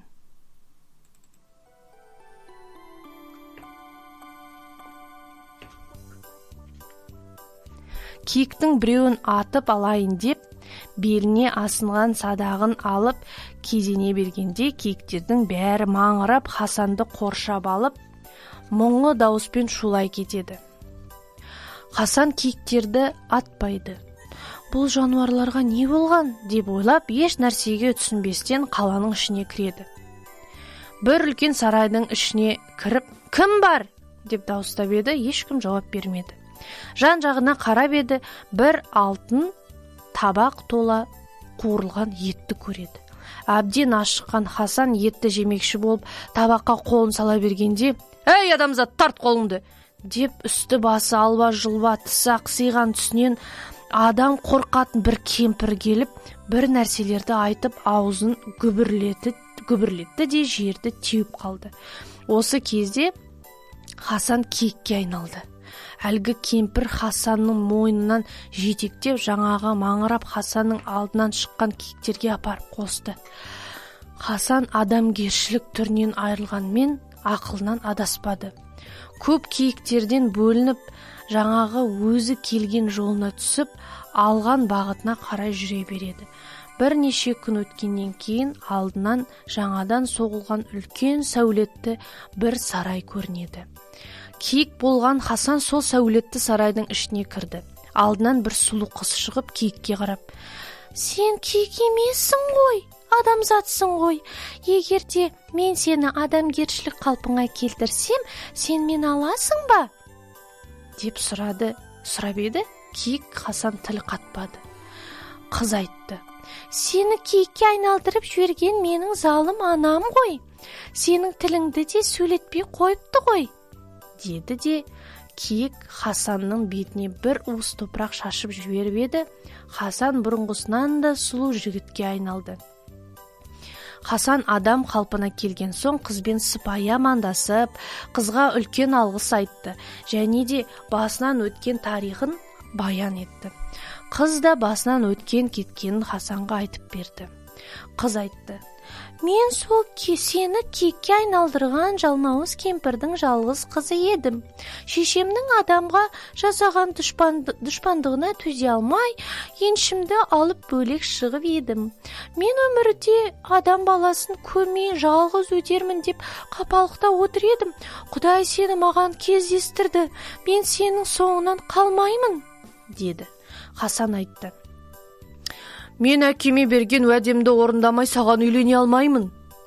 Киіктің біреуін атып алайын деп, беліне асынған садағын алып кезене бергенде киіктердің бәрі маңырап Хасанды қоршап алып, мұңлы дауыспен шулай кетеді. Хасан киіктерді атпайды. Бұл жануарларға не болған деп ойлап, еш нәрсеге түсінбестен қаланың ішіне кіреді. Бір үлкен сарайдың ішіне кіріп, "Кім бар?" деп дауыстап еді, ешкім жауап бермеді. Жан-жағына қарап еді, бір алтын табақ тола қуырылған етті көреді. Әбден ашыққан Хасан етті жемекші болып табаққа қолын сала бергенде, "Ей адамзат, тарт қолыңды!" деп үсті басы алба жұлба, тісі ақсиған түсінен адам қорқатын бір кемпір келіп, бір нәрселерді айтып, аузын гүбірлетті, гүбірлетті де жерді теуіп қалды. Осы кезде Хасан киікке айналды. Әлгі кемпір Хасанның мойнынан жетектеп жаңағы маңырап Хасанның алдынан шыққан киіктерге апарып қосты. Хасан адамгершілік түрінен айырылғанмен ақылынан адаспады. Көп киіктерден бөлініп, жаңағы өзі келген жолына түсіп, алған бағытына қарай жүре береді. Бірнеше күн өткеннен кейін алдынан жаңадан соғылған үлкен сәулетті бір сарай көрінеді. Киік болған Хасан сол сәулетті сарайдың ішіне кірді. Алдынан бір сұлу қыз шығып киікке қарап: «Сен киік емессің ғой, адамзатсың ғой. Егер де мен сені адамгершілік қалпыңа келтірсем, сен мені аласың ба?» деп сұрады. Сұрап еді, киік Хасан тіл қатпады. Қыз айтты: «Сені киікке айналдырып жіберген менің залым анам ғой. Сенің тіліңді де сөйлетпей қойыпты ғой», деді де киік Хасанның бетіне бір уыс топырақ шашып жіберіп еді. Хасан бұрынғысынан да сұлу жігітке айналды. Хасан адам қалпына келген соң қызбен сыпайы амандасып, қызға үлкен алғыс айтты және де басынан өткен тарихын баян етті. Қыз да басынан өткен кеткенін Хасанға айтып берді. Қыз айтты: «Мен сол сені киікке айналдырған жалмауыз кемпірдің жалғыз қызы едім. Шешемнің адамға жасаған дұшпандығына төзе алмай, еншімді алып бөлек шығып едім. Мен өмірде адам баласын көрмей жалғыз өтермін деп қапалықта отыр едім. Құдай сені маған кездестірді. Мен сенің соңынан қалмаймын», деді. Хасан айтты: «Мен әкеме берген уәдемді орындамай саған үйлене алмаймын».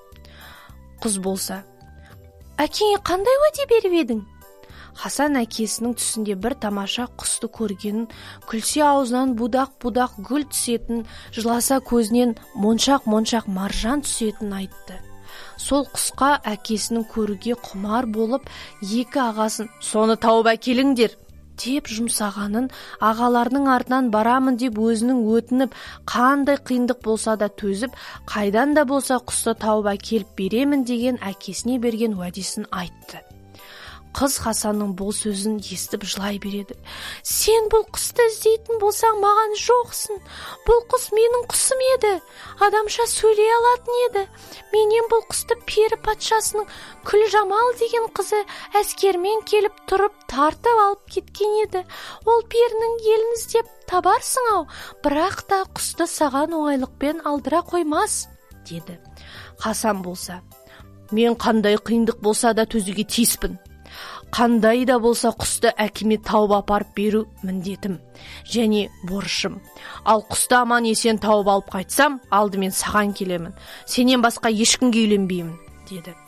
Қыз болса: «Әкеңе қандай уәде беріп едің?» Хасан әкесінің түсінде бір тамаша құсты көргенін, күлсе аузынан будақ-будақ гүл түсетін, жыласа көзінен моншақ-моншақ маржан түсетін айтты. Сол құсқа әкесінің көруге құмар болып, екі ағасын «Соны тауып әкеліңдер» деп жұмсағанын, ағаларының артынан барамын деп өзінің өтініп, қандай қиындық болса да төзіп, қайдан да болса құсты тауып әкеліп беремін деген әкесіне берген уәдесін айтты. Қыз Хасанның бұл сөзін естіп жылай береді. «Сен бұл құсты іздейтін болсаң, маған жоқсың. Бұл құс менің құсым еді. Адамша сөйлей алатын еді. Менен бұл құсты пері патшасының Күлжамал деген қызы әскермен келіп тұрып тартып алып кеткен еді. Ол перінің елін іздеп табарсың ау, бірақ та құсты саған оңайлықпен алдыра қоймас», деді. Хасан болса: «Мен қандай қиындық болса да төзуге тиіспін. Қандай да болса құсты әкеме тауып апарып беру міндетім және борышым. Ал құсты аман есен тауып алып қайтсам, алдымен саған келемін. Сенен басқа ешкімге үйленбеймін», деді.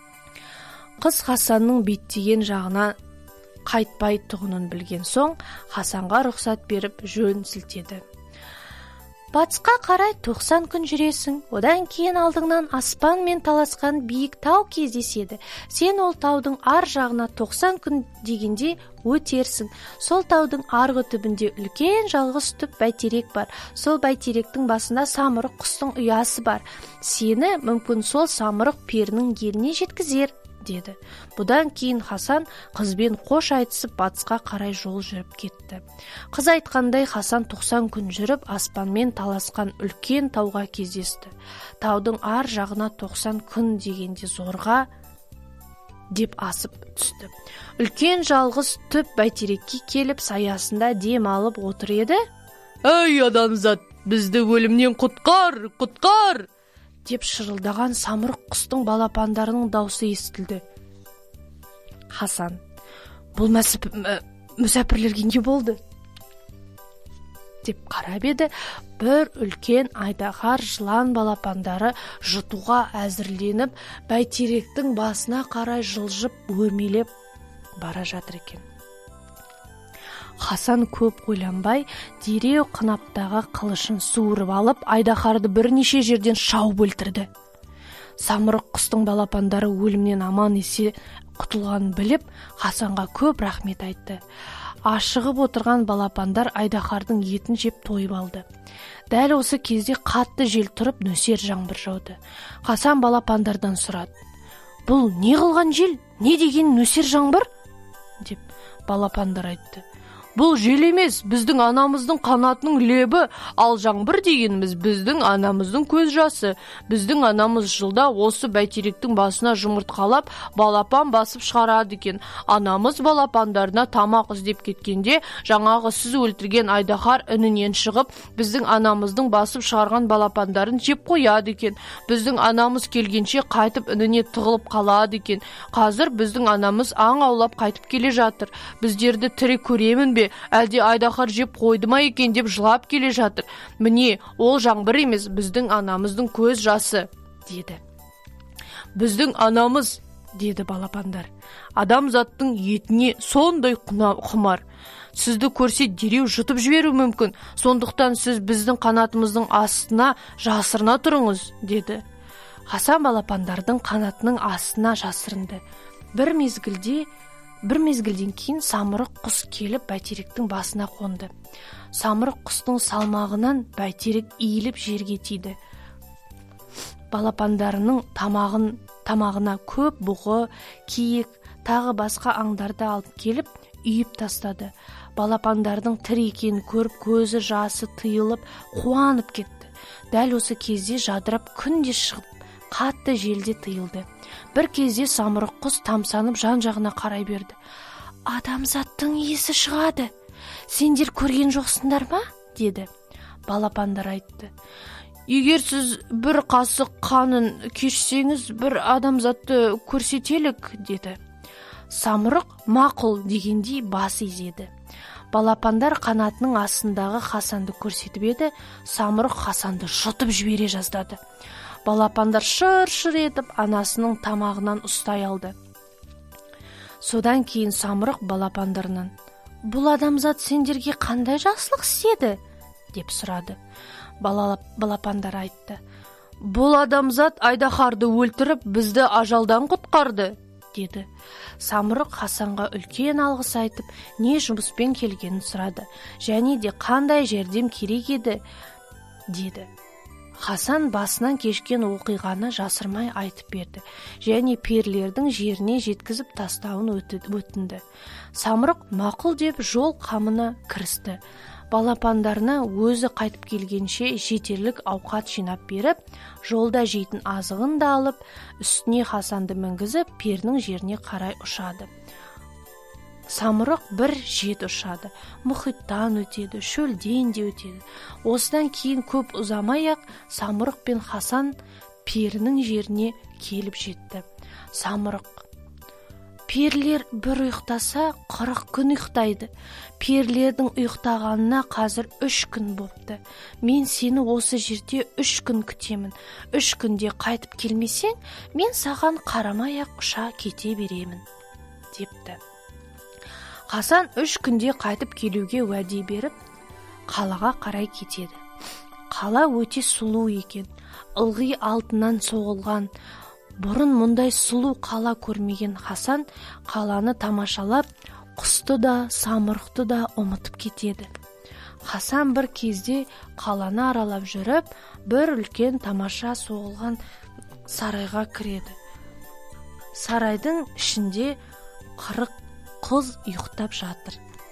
Қыз Хасанның беттеген жағына қайтпай тұғынын білген соң, Хасанға рұқсат беріп жөн сілтеді. «Батысқа қарай тоқсан күн жүресің. Одан кейін алдыңнан аспан мен таласқан биік тау кездеседі. Сен ол таудың ар жағына тоқсан күн дегенде өтерсің. Сол таудың арғы түбінде үлкен жалғыз түп бәйтерек бар. Сол бәйтеректің басында самұрық құстың ұясы бар. Сені мүмкін сол самұрық перінің еліне жеткізер», деді. Бұдан кейін Хасан қызбен қош айтысып батысқа қарай жол жүріп кетті. Қыз айтқандай Хасан тоқсан күн жүріп аспанмен таласқан үлкен тауға кездесті. Таудың ар жағына тоқсан күн дегенде зорға деп асып түсті. Үлкен жалғыз түп бәйтерекке келіп саясында дем алып отыр еді. «Ей адамзат, бізді өлімнен құтқар, құтқар!» деп шырылдаған самұрық құстың балапандарының даусы естілді. Хасан: «Бұл мүсәпірлерге не болды?» деп қарап еді. Бір үлкен айдаһар жылан балапандары жұтуға әзірленіп, бәйтеректің басына қарай жылжып өрмелеп бара жатыр екен. Хасан көп ойланбай, дереу қынаптағы қылышын суырып алып, айдаһарды бірнеше жерден шауып өлтірді. Самұрық құстың балапандары өлімнен аман есе құтылғанын біліп, Хасанға көп рахмет айтты. Ашығып отырған балапандар айдаһардың етін жеп тойып алды. Дәл осы кезде қатты жел тұрып, нөсер жаңбыр жауды. Хасан балапандардан сұрады: «Бұл не қылған жел? Не деген нөсер жаңбыр?» деп. Балапандар айтты: бұл жел емес, біздің анамыздың қанатының лебі, ал жаңбыр дегеніміз біздің анамыздың көз жасы. Біздің анамыз жылда осы бәйтеректің басына жұмыртқалап, балапан басып шығарады екен. Анамыз балапандарына тамақ іздеп кеткенде, жаңағы сіз өлтірген айдаһар інінен шығып, біздің анамыздың басып шығарған балапандарын жеп қояды екен. Біздің анамыз келгенше қайтып ініне тығылып қалады екен. Қазір біздің анамыз аң аулап қайтып келе жатыр. Біздерді тірі көремін бе, әлде айдаһар жеп қойды ма екен деп жылап келе жатыр. Міне, ол жаңбыр емес, біздің анамыздың көз жасы, деді. Біздің анамыз, деді балапандар, адамзаттың етіне сондай құмар. Сізді көрсе дереу жұтып жіберу мүмкін. Сондықтан сіз біздің қанатымыздың астына жасырына тұрыңыз, деді. Хасан балапандардың қанатының астына жасырынды. Бір мезгілде Бір мезгілден кейін самұрық құс келіп бәйтеректің басына қонды. Самұрық құстың салмағынан бәйтерек иіліп жерге тиді. Балапандарының тамағын, тамағына көп бұғы, киік, тағы басқа аңдарды алып келіп үйіп тастады. Балапандардың тірі екенін көріп көзі жасы тыйылып қуанып кетті. Дәл осы кезде жадырап күн де шығып, қатты желде тыйылды. Бір кезде самұрық құс тамсанып жан-жағына қарай берді. Адамзаттың иесі шығады. Сендер көрген жоқсыңдар ма? Деді. Балапандар айтты: егер сіз бір қасық қанын кешсеңіз, бір адамзатты көрсетелік, деді. Самұрық мақұл дегендей бас изеді. Балапандар қанатының астындағы Хасанды көрсетіп еді, самұрық Хасанды жұтып жібере жаздады. Балапандар шыр-шыр етіп анасының тамағынан ұстай алды. Содан кейін самұрық балапандарынан: бұл адамзат сендерге қандай жақсылық істеді? Деп сұрады. Балапандар айтты: бұл адамзат айдаһарды өлтіріп, бізді ажалдан құтқарды, деді. Самұрық Хасанға үлкен алғыс айтып, не жұмыспен келгенін сұрады, және де қандай жәрдем керек еді, деді. Хасан басынан кешкен оқиғаны жасырмай айтып берді, және перілердің жеріне жеткізіп тастауын өтінді. Самұрық мақұл деп жол қамына кірісті. Балапандарына өзі қайтып келгенше жетерлік ауқат жинап беріп, жолда жейтін азығын да алып, үстіне Хасанды мінгізіп, перінің жеріне қарай ұшады. Самұрық бір жет ұшады, мұхиттан өтеді, шөлден де өтеді. Осыдан кейін көп ұзамай-ақ самұрық пен Хасан перінің жеріне келіп жетті. Самұрық: перілер бір ұйықтаса, қырық күн ұйықтайды. Перілердің ұйықтағанына қазір үш күн бопты. Мен сені осы жерде үш күн күтемін. Үш күнде қайтып келмесең, мен саған қарамай-ақ ұша кете беремін, депті. Хасан үш күнде қайтып келуге уәде беріп, қалаға қарай кетеді. Қала өте сұлу екен, ылғи алтыннан соғылған. Бұрын мұндай сұлу қала көрмеген Хасан қаланы тамашалап, құсты да, самұрықты да ұмытып кетеді. Хасан бір кезде қаланы аралап жүріп, бір үлкен тамаша соғылған сарайға кіреді. Сарайдың ішінде қырық қыз ұйықтап жатыр.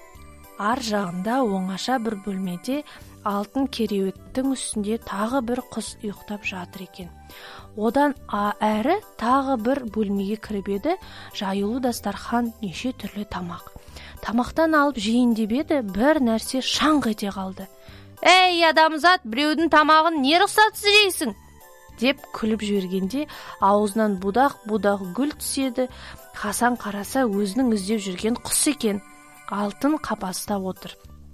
Ар жағында оңаша бір бөлмеде алтын кереуеттің үстінде тағы бір қыз ұйықтап жатыр екен. Одан әрі тағы бір бөлмеге кіріп еді, жаюлы дастархан, неше түрлі тамақ. Тамақтан алып жейін деп еді, бір нәрсе шаңқ ете қалды. Ей, адамзат, біреудің тамағын не рұқсатсыз жейсің? Деп күліп жібергенде аузынан будақ-будақ гүл түседі. Хасан қараса, өзінің іздеп жүрген құс екен. Алтын қапаста отыр.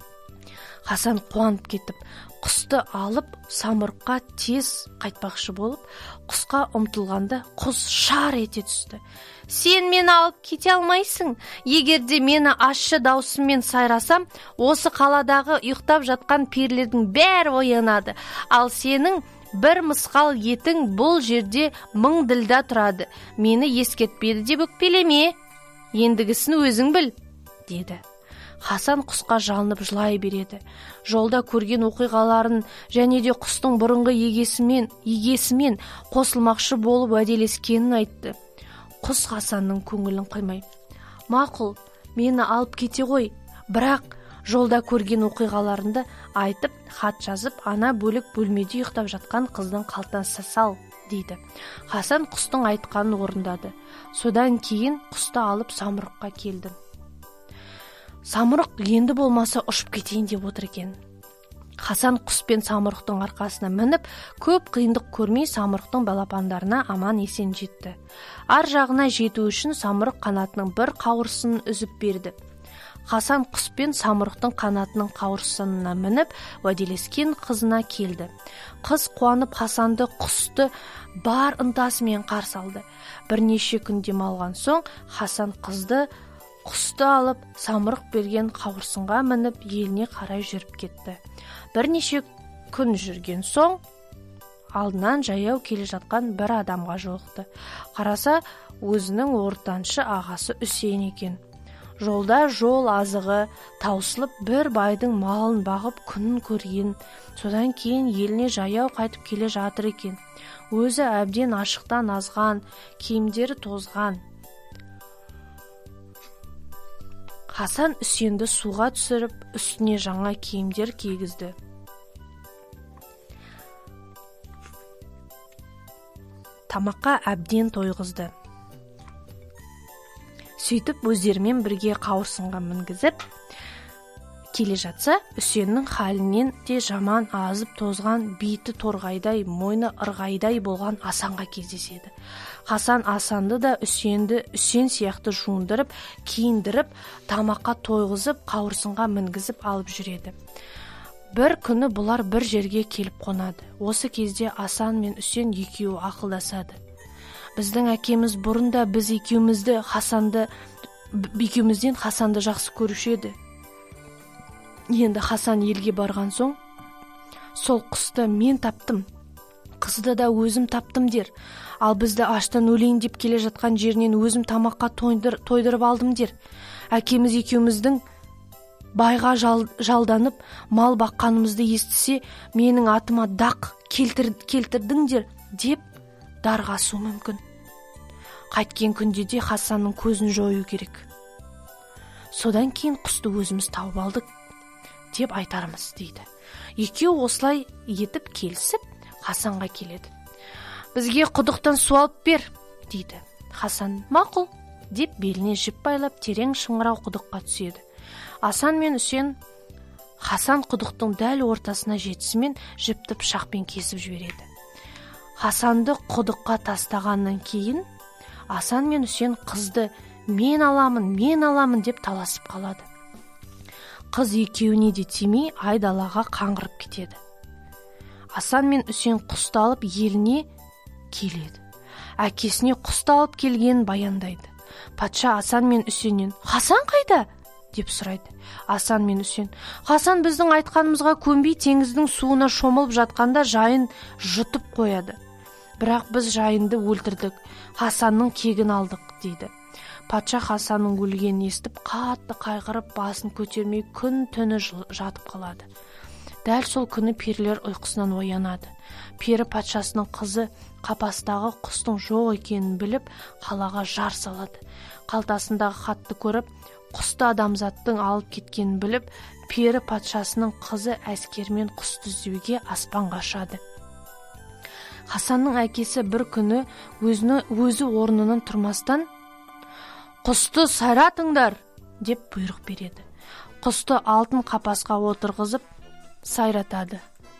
Хасан қуанып кетіп, құсты алып самұрыққа тез қайтпақшы болып, құсқа ұмтылғанда құс шар ете түсті. Сен мені алып кете алмайсың. Егерде мені ащы даусыммен сайрасам, осы қаладағы ұйықтап жатқан перілердің бәрі оянады. Ал сенің бір мысқал етің бұл жерде мың ділда тұрады. Мені ескертпеді деп өкпелеме. Ендігісін өзің біл, деді. Хасан құсқа жалынып жылай береді. Жолда көрген оқиғаларын және де құстың бұрынғы егесімен, егесімен қосылмақшы болып уәделескенін айтты. Құс Хасанның көңілін қоймай: мақұл, мені алып кете ғой, бірақ жолда көрген оқиғаларынды айтып, хат жазып, ана бөлек бөлмеде ұйықтап жатқан қыздың қалтасына сал, дейді. Хасан құстың айтқанын орындады. Содан кейін құсты алып самұрыққа келді. Самұрық енді болмаса ұшып кетейін деп отыр екен. Хасан құс пен самұрықтың арқасына мініп, көп қиындық көрмей самұрықтың балапандарына аман есен жетті. Ар жағына жету үшін самұрық қанатының бір қауырсынын үзіп берді. Хасан құс пен самұрықтың қанатының қауырсынына мініп, уәделескен қызына келді. Қыз қуанып Хасанды, құсты бар ынтасымен қарсы алды. Бірнеше күн демалған соң Хасан қызды, құсты алып, самұрық берген қауырсынға мініп, еліне қарай жүріп кетті. Бірнеше күн жүрген соң алдынан жаяу келе жатқан бір адамға жолықты. Қараса, өзінің ортаншы ағасы Үсейін екен. Жолда жол азығы таусылып, бір байдың малын бағып күнін көрген. Содан кейін еліне жаяу қайтып келе жатыр екен. Өзі әбден ашықтан азған, киімдері тозған. Хасан Үсейінді суға түсіріп, үстіне жаңа киімдер кигізді. Тамаққа әбден тойғызды. Сөйтіп өздерімен бірге қауырсынға мінгізіп келе жатса, Үсейіннің халінен де жаман, азып тозған, беті торғайдай, мойны ырғайдай болған Асанға кездеседі. Хасан Асанды да Үсейінді Үсейін сияқты жуындырып, киіндіріп, тамаққа тойғызып, қауырсынға мінгізіп алып жүреді. Бір күні бұлар бір жерге келіп қонады. Осы кезде Асан мен Үсейін екеуі ақылдасады. Біздің әкеміз бұрында біз екеумізді Хасанды екеумізден Хасанды жақсы көруші еді. Енді Хасан елге барған соң, сол құсты мен таптым, қызды да өзім таптым дер. Ал бізді аштан өлейін деп келе жатқан жерінен өзім тамаққа тойдыр, тойдырып алдым дер. Әкеміз екеуміздің байға жал, жалданып мал баққанымызды естісе, менің атыма дақ келтір, келтірдіңдер деп дарғасу мүмкін. Қайткен күнде де Хасанның көзін жою керек. Содан кейін құсты өзіміз тауып алдық деп айтармыз, дейді. Екеуі осылай етіп келісіп Хасанға келеді. Бізге құдықтан су алып бер, дейді. Хасан мақұл деп беліне жіп байлап терең шыңырау құдыққа түседі. Асан мен Үсейін Хасан құдықтың дәл ортасына жетісімен жіпті пышақпен кесіп жібереді. Хасанды құдыққа тастағаннан кейін Асан мен Үсейін қызды мен аламын, мен аламын деп таласып қалады. Қыз екеуіне де тимей айдалаға қаңғырып кетеді. Асан мен Үсейін құсты алып еліне келеді. Әкесіне құсты алып келгенін баяндайды. Патша Асан мен Үсейіннен «Хасан қайда?» деп сұрайды. Асан мен Үсейін: «Хасан біздің айтқанымызға көнбей теңіздің суына шомылып жатқанда жайын жұтып қояды. Бірақ біз жайынды өлтірдік, Хасанның кегін алдық», дейді. Патша Хасанның өлгенін естіп, қатты қайғырып, басын көтермей күн-түні жатып қалады. Дәл сол күні перілер ұйқысынан оянады. Пері патшасының қызы қапастағы құстың жоқ екенін біліп, қалаға жар салады. Қалтасындағы хатты көріп, құсты адамзаттың алып кеткенін біліп, пері патшасының қызы әскермен құсты іздеуге аспанға ұшады. Хасанның әкесі бір күні өзіні, өзі орнынан тұрмастан «Құсты сайратыңдар!» деп бұйрық береді. Құсты алтын қапасқа отырғызып сайратады.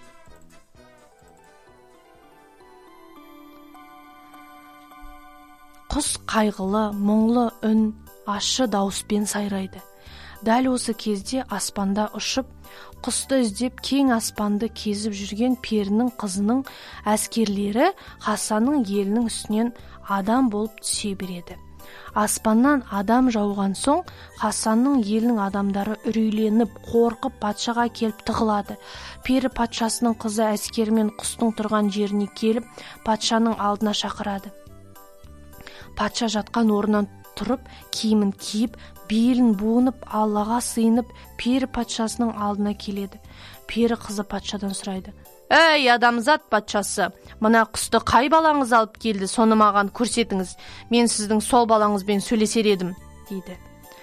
Құс қайғылы, мұңлы үн, ащы дауыспен сайрайды. Дәл осы кезде аспанда ұшып, құсты іздеп кең аспанды кезіп жүрген перінің қызының әскерлері Хасанның елінің үстінен адам болып түсе береді. Аспаннан адам жауған соң, Хасанның елінің адамдары үрейленіп, қорқып патшаға келіп тығылады. Пері патшасының қызы әскермен құстың тұрған жеріне келіп, патшаның алдына шақырады. Патша жатқан орнынан тұрып, киімін киіп, белін буынып, Аллаға сыйынып, пері патшасының алдына келеді. Пері қызы патшадан сұрайды: «Әй, адамзат патшасы, мына құсты қай балаңыз алып келді, соны маған көрсетіңіз, мен сіздің сол балаңызбен сөйлесер едім», дейді.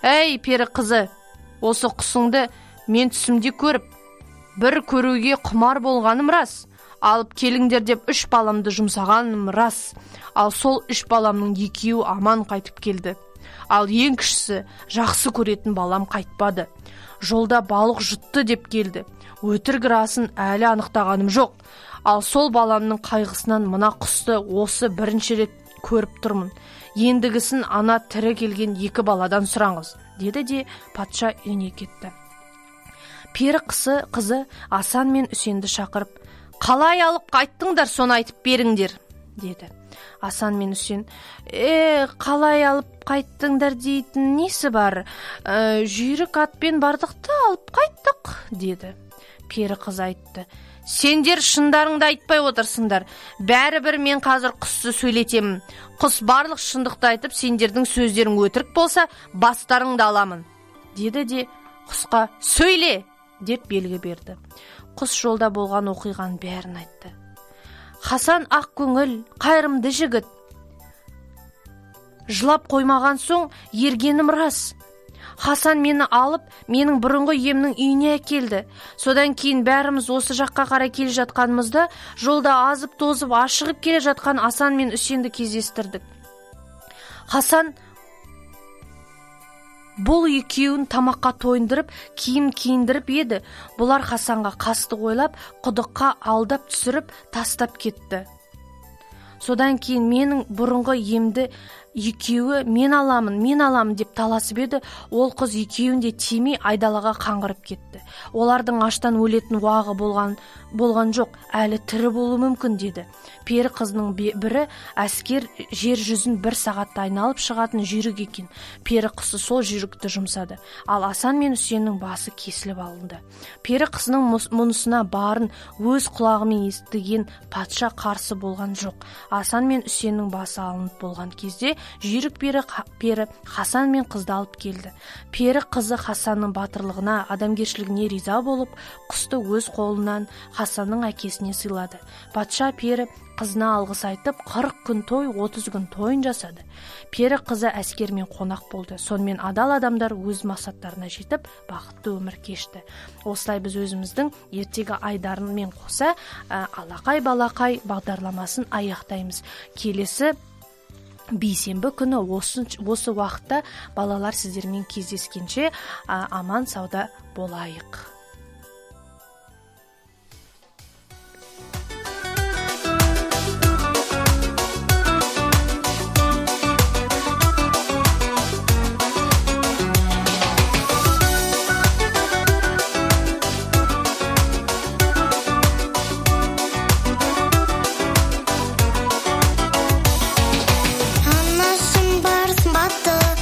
Әй, пері қызы, осы құсыңды мен түсімде көріп, бір көруге құмар болғаным рас. Алып келіңдер деп үш баламды жұмсағаным рас. Ал сол үш баламның екеуі аман қайтып келді. Ал ең кішісі жақсы көретін балам қайтпады. Жолда балық жұтты деп келді. Өтірік расын әлі анықтағаным жоқ. Ал сол баламның қайғысынан мына құсты осы бірінші рет көріп тұрмын. Ендігісін ана тірі келген екі баладан сұраңыз, деді де патша үйіне кетті. Пері қызы, қызы Асан мен Үсенді шақырып, қалай алып қайттыңдар, соны айтып беріңдер, деді. Асан мен Үсен, е, қалай алып қайттыңдар дейтін несі бар? Ә, жүйрік атпен бардықты алып қайттық, деді. Пері қыз айтты, сендер шындарыңды айтпай отырсыңдар. Бәрібір мен қазір құсты сөйлетемін. Құс барлық шындықты айтып, сендердің сөздерің өтірік болса, бастарыңды аламын, деді де құсқа сөйле деп белгі берді. Құс жолда болған оқиғаның бәрін айтты. Хасан ақ көңіл, қайырымды жігіт. Жылап қоймаған соң ергенім рас. Хасан мені алып, менің бұрынғы емнің үйіне әкелді. Содан кейін бәріміз осы жаққа қарай келе жатқанымызда, жолда азып тозып ашығып келе жатқан Асан мен Үсенді кездестірдік. Хасан бұл екеуін тамаққа тойындырып, киім киіндіріп еді. Бұлар Хасанға қастық ойлап, құдыққа алдап түсіріп, тастап кетті. Содан кейін менің бұрынғы емді екеуі мен аламын, мен аламын деп таласып еді. Ол қыз екеуін де тимей айдалаға қаңғырып кетті. Олардың аштан өлетін уағы болған болған жоқ, әлі тірі болуы мүмкін, деді. Пері қызының бірі әскер жер жүзін бір сағатта айналып шығатын жүйрік екен. Пері қызы сол жүйрікті жұмсады. Ал Асан мен Үсеннің басы кесіліп алынды. Пері қызының мұнысына барын өз құлағымен естіген патша қарсы болған жоқ. Асан мен Үсеннің басы алынып болған кезде жүйрік пері, пері Хасан мен қызды алып келді. Пері қызы Хасанның батырлығына, адамгершілігіне риза болып, құсты өз қолынан Хасанның әкесіне сыйлады. Патша пері қызына алғыс айтып, қырық күн той, отыз күн тойын жасады. Пері қызы әскермен қонақ болды. Сонымен адал адамдар өз мақсаттарына жетіп, бақытты өмір кешті. Осылай біз өзіміздің ертегі айдарымен қоса алақай балақай бағдарламасын аяқтаймыз. Келесі бейсенбі күні осы, осы уақытта балалар сіздермен кездескенше аман сауда болайық.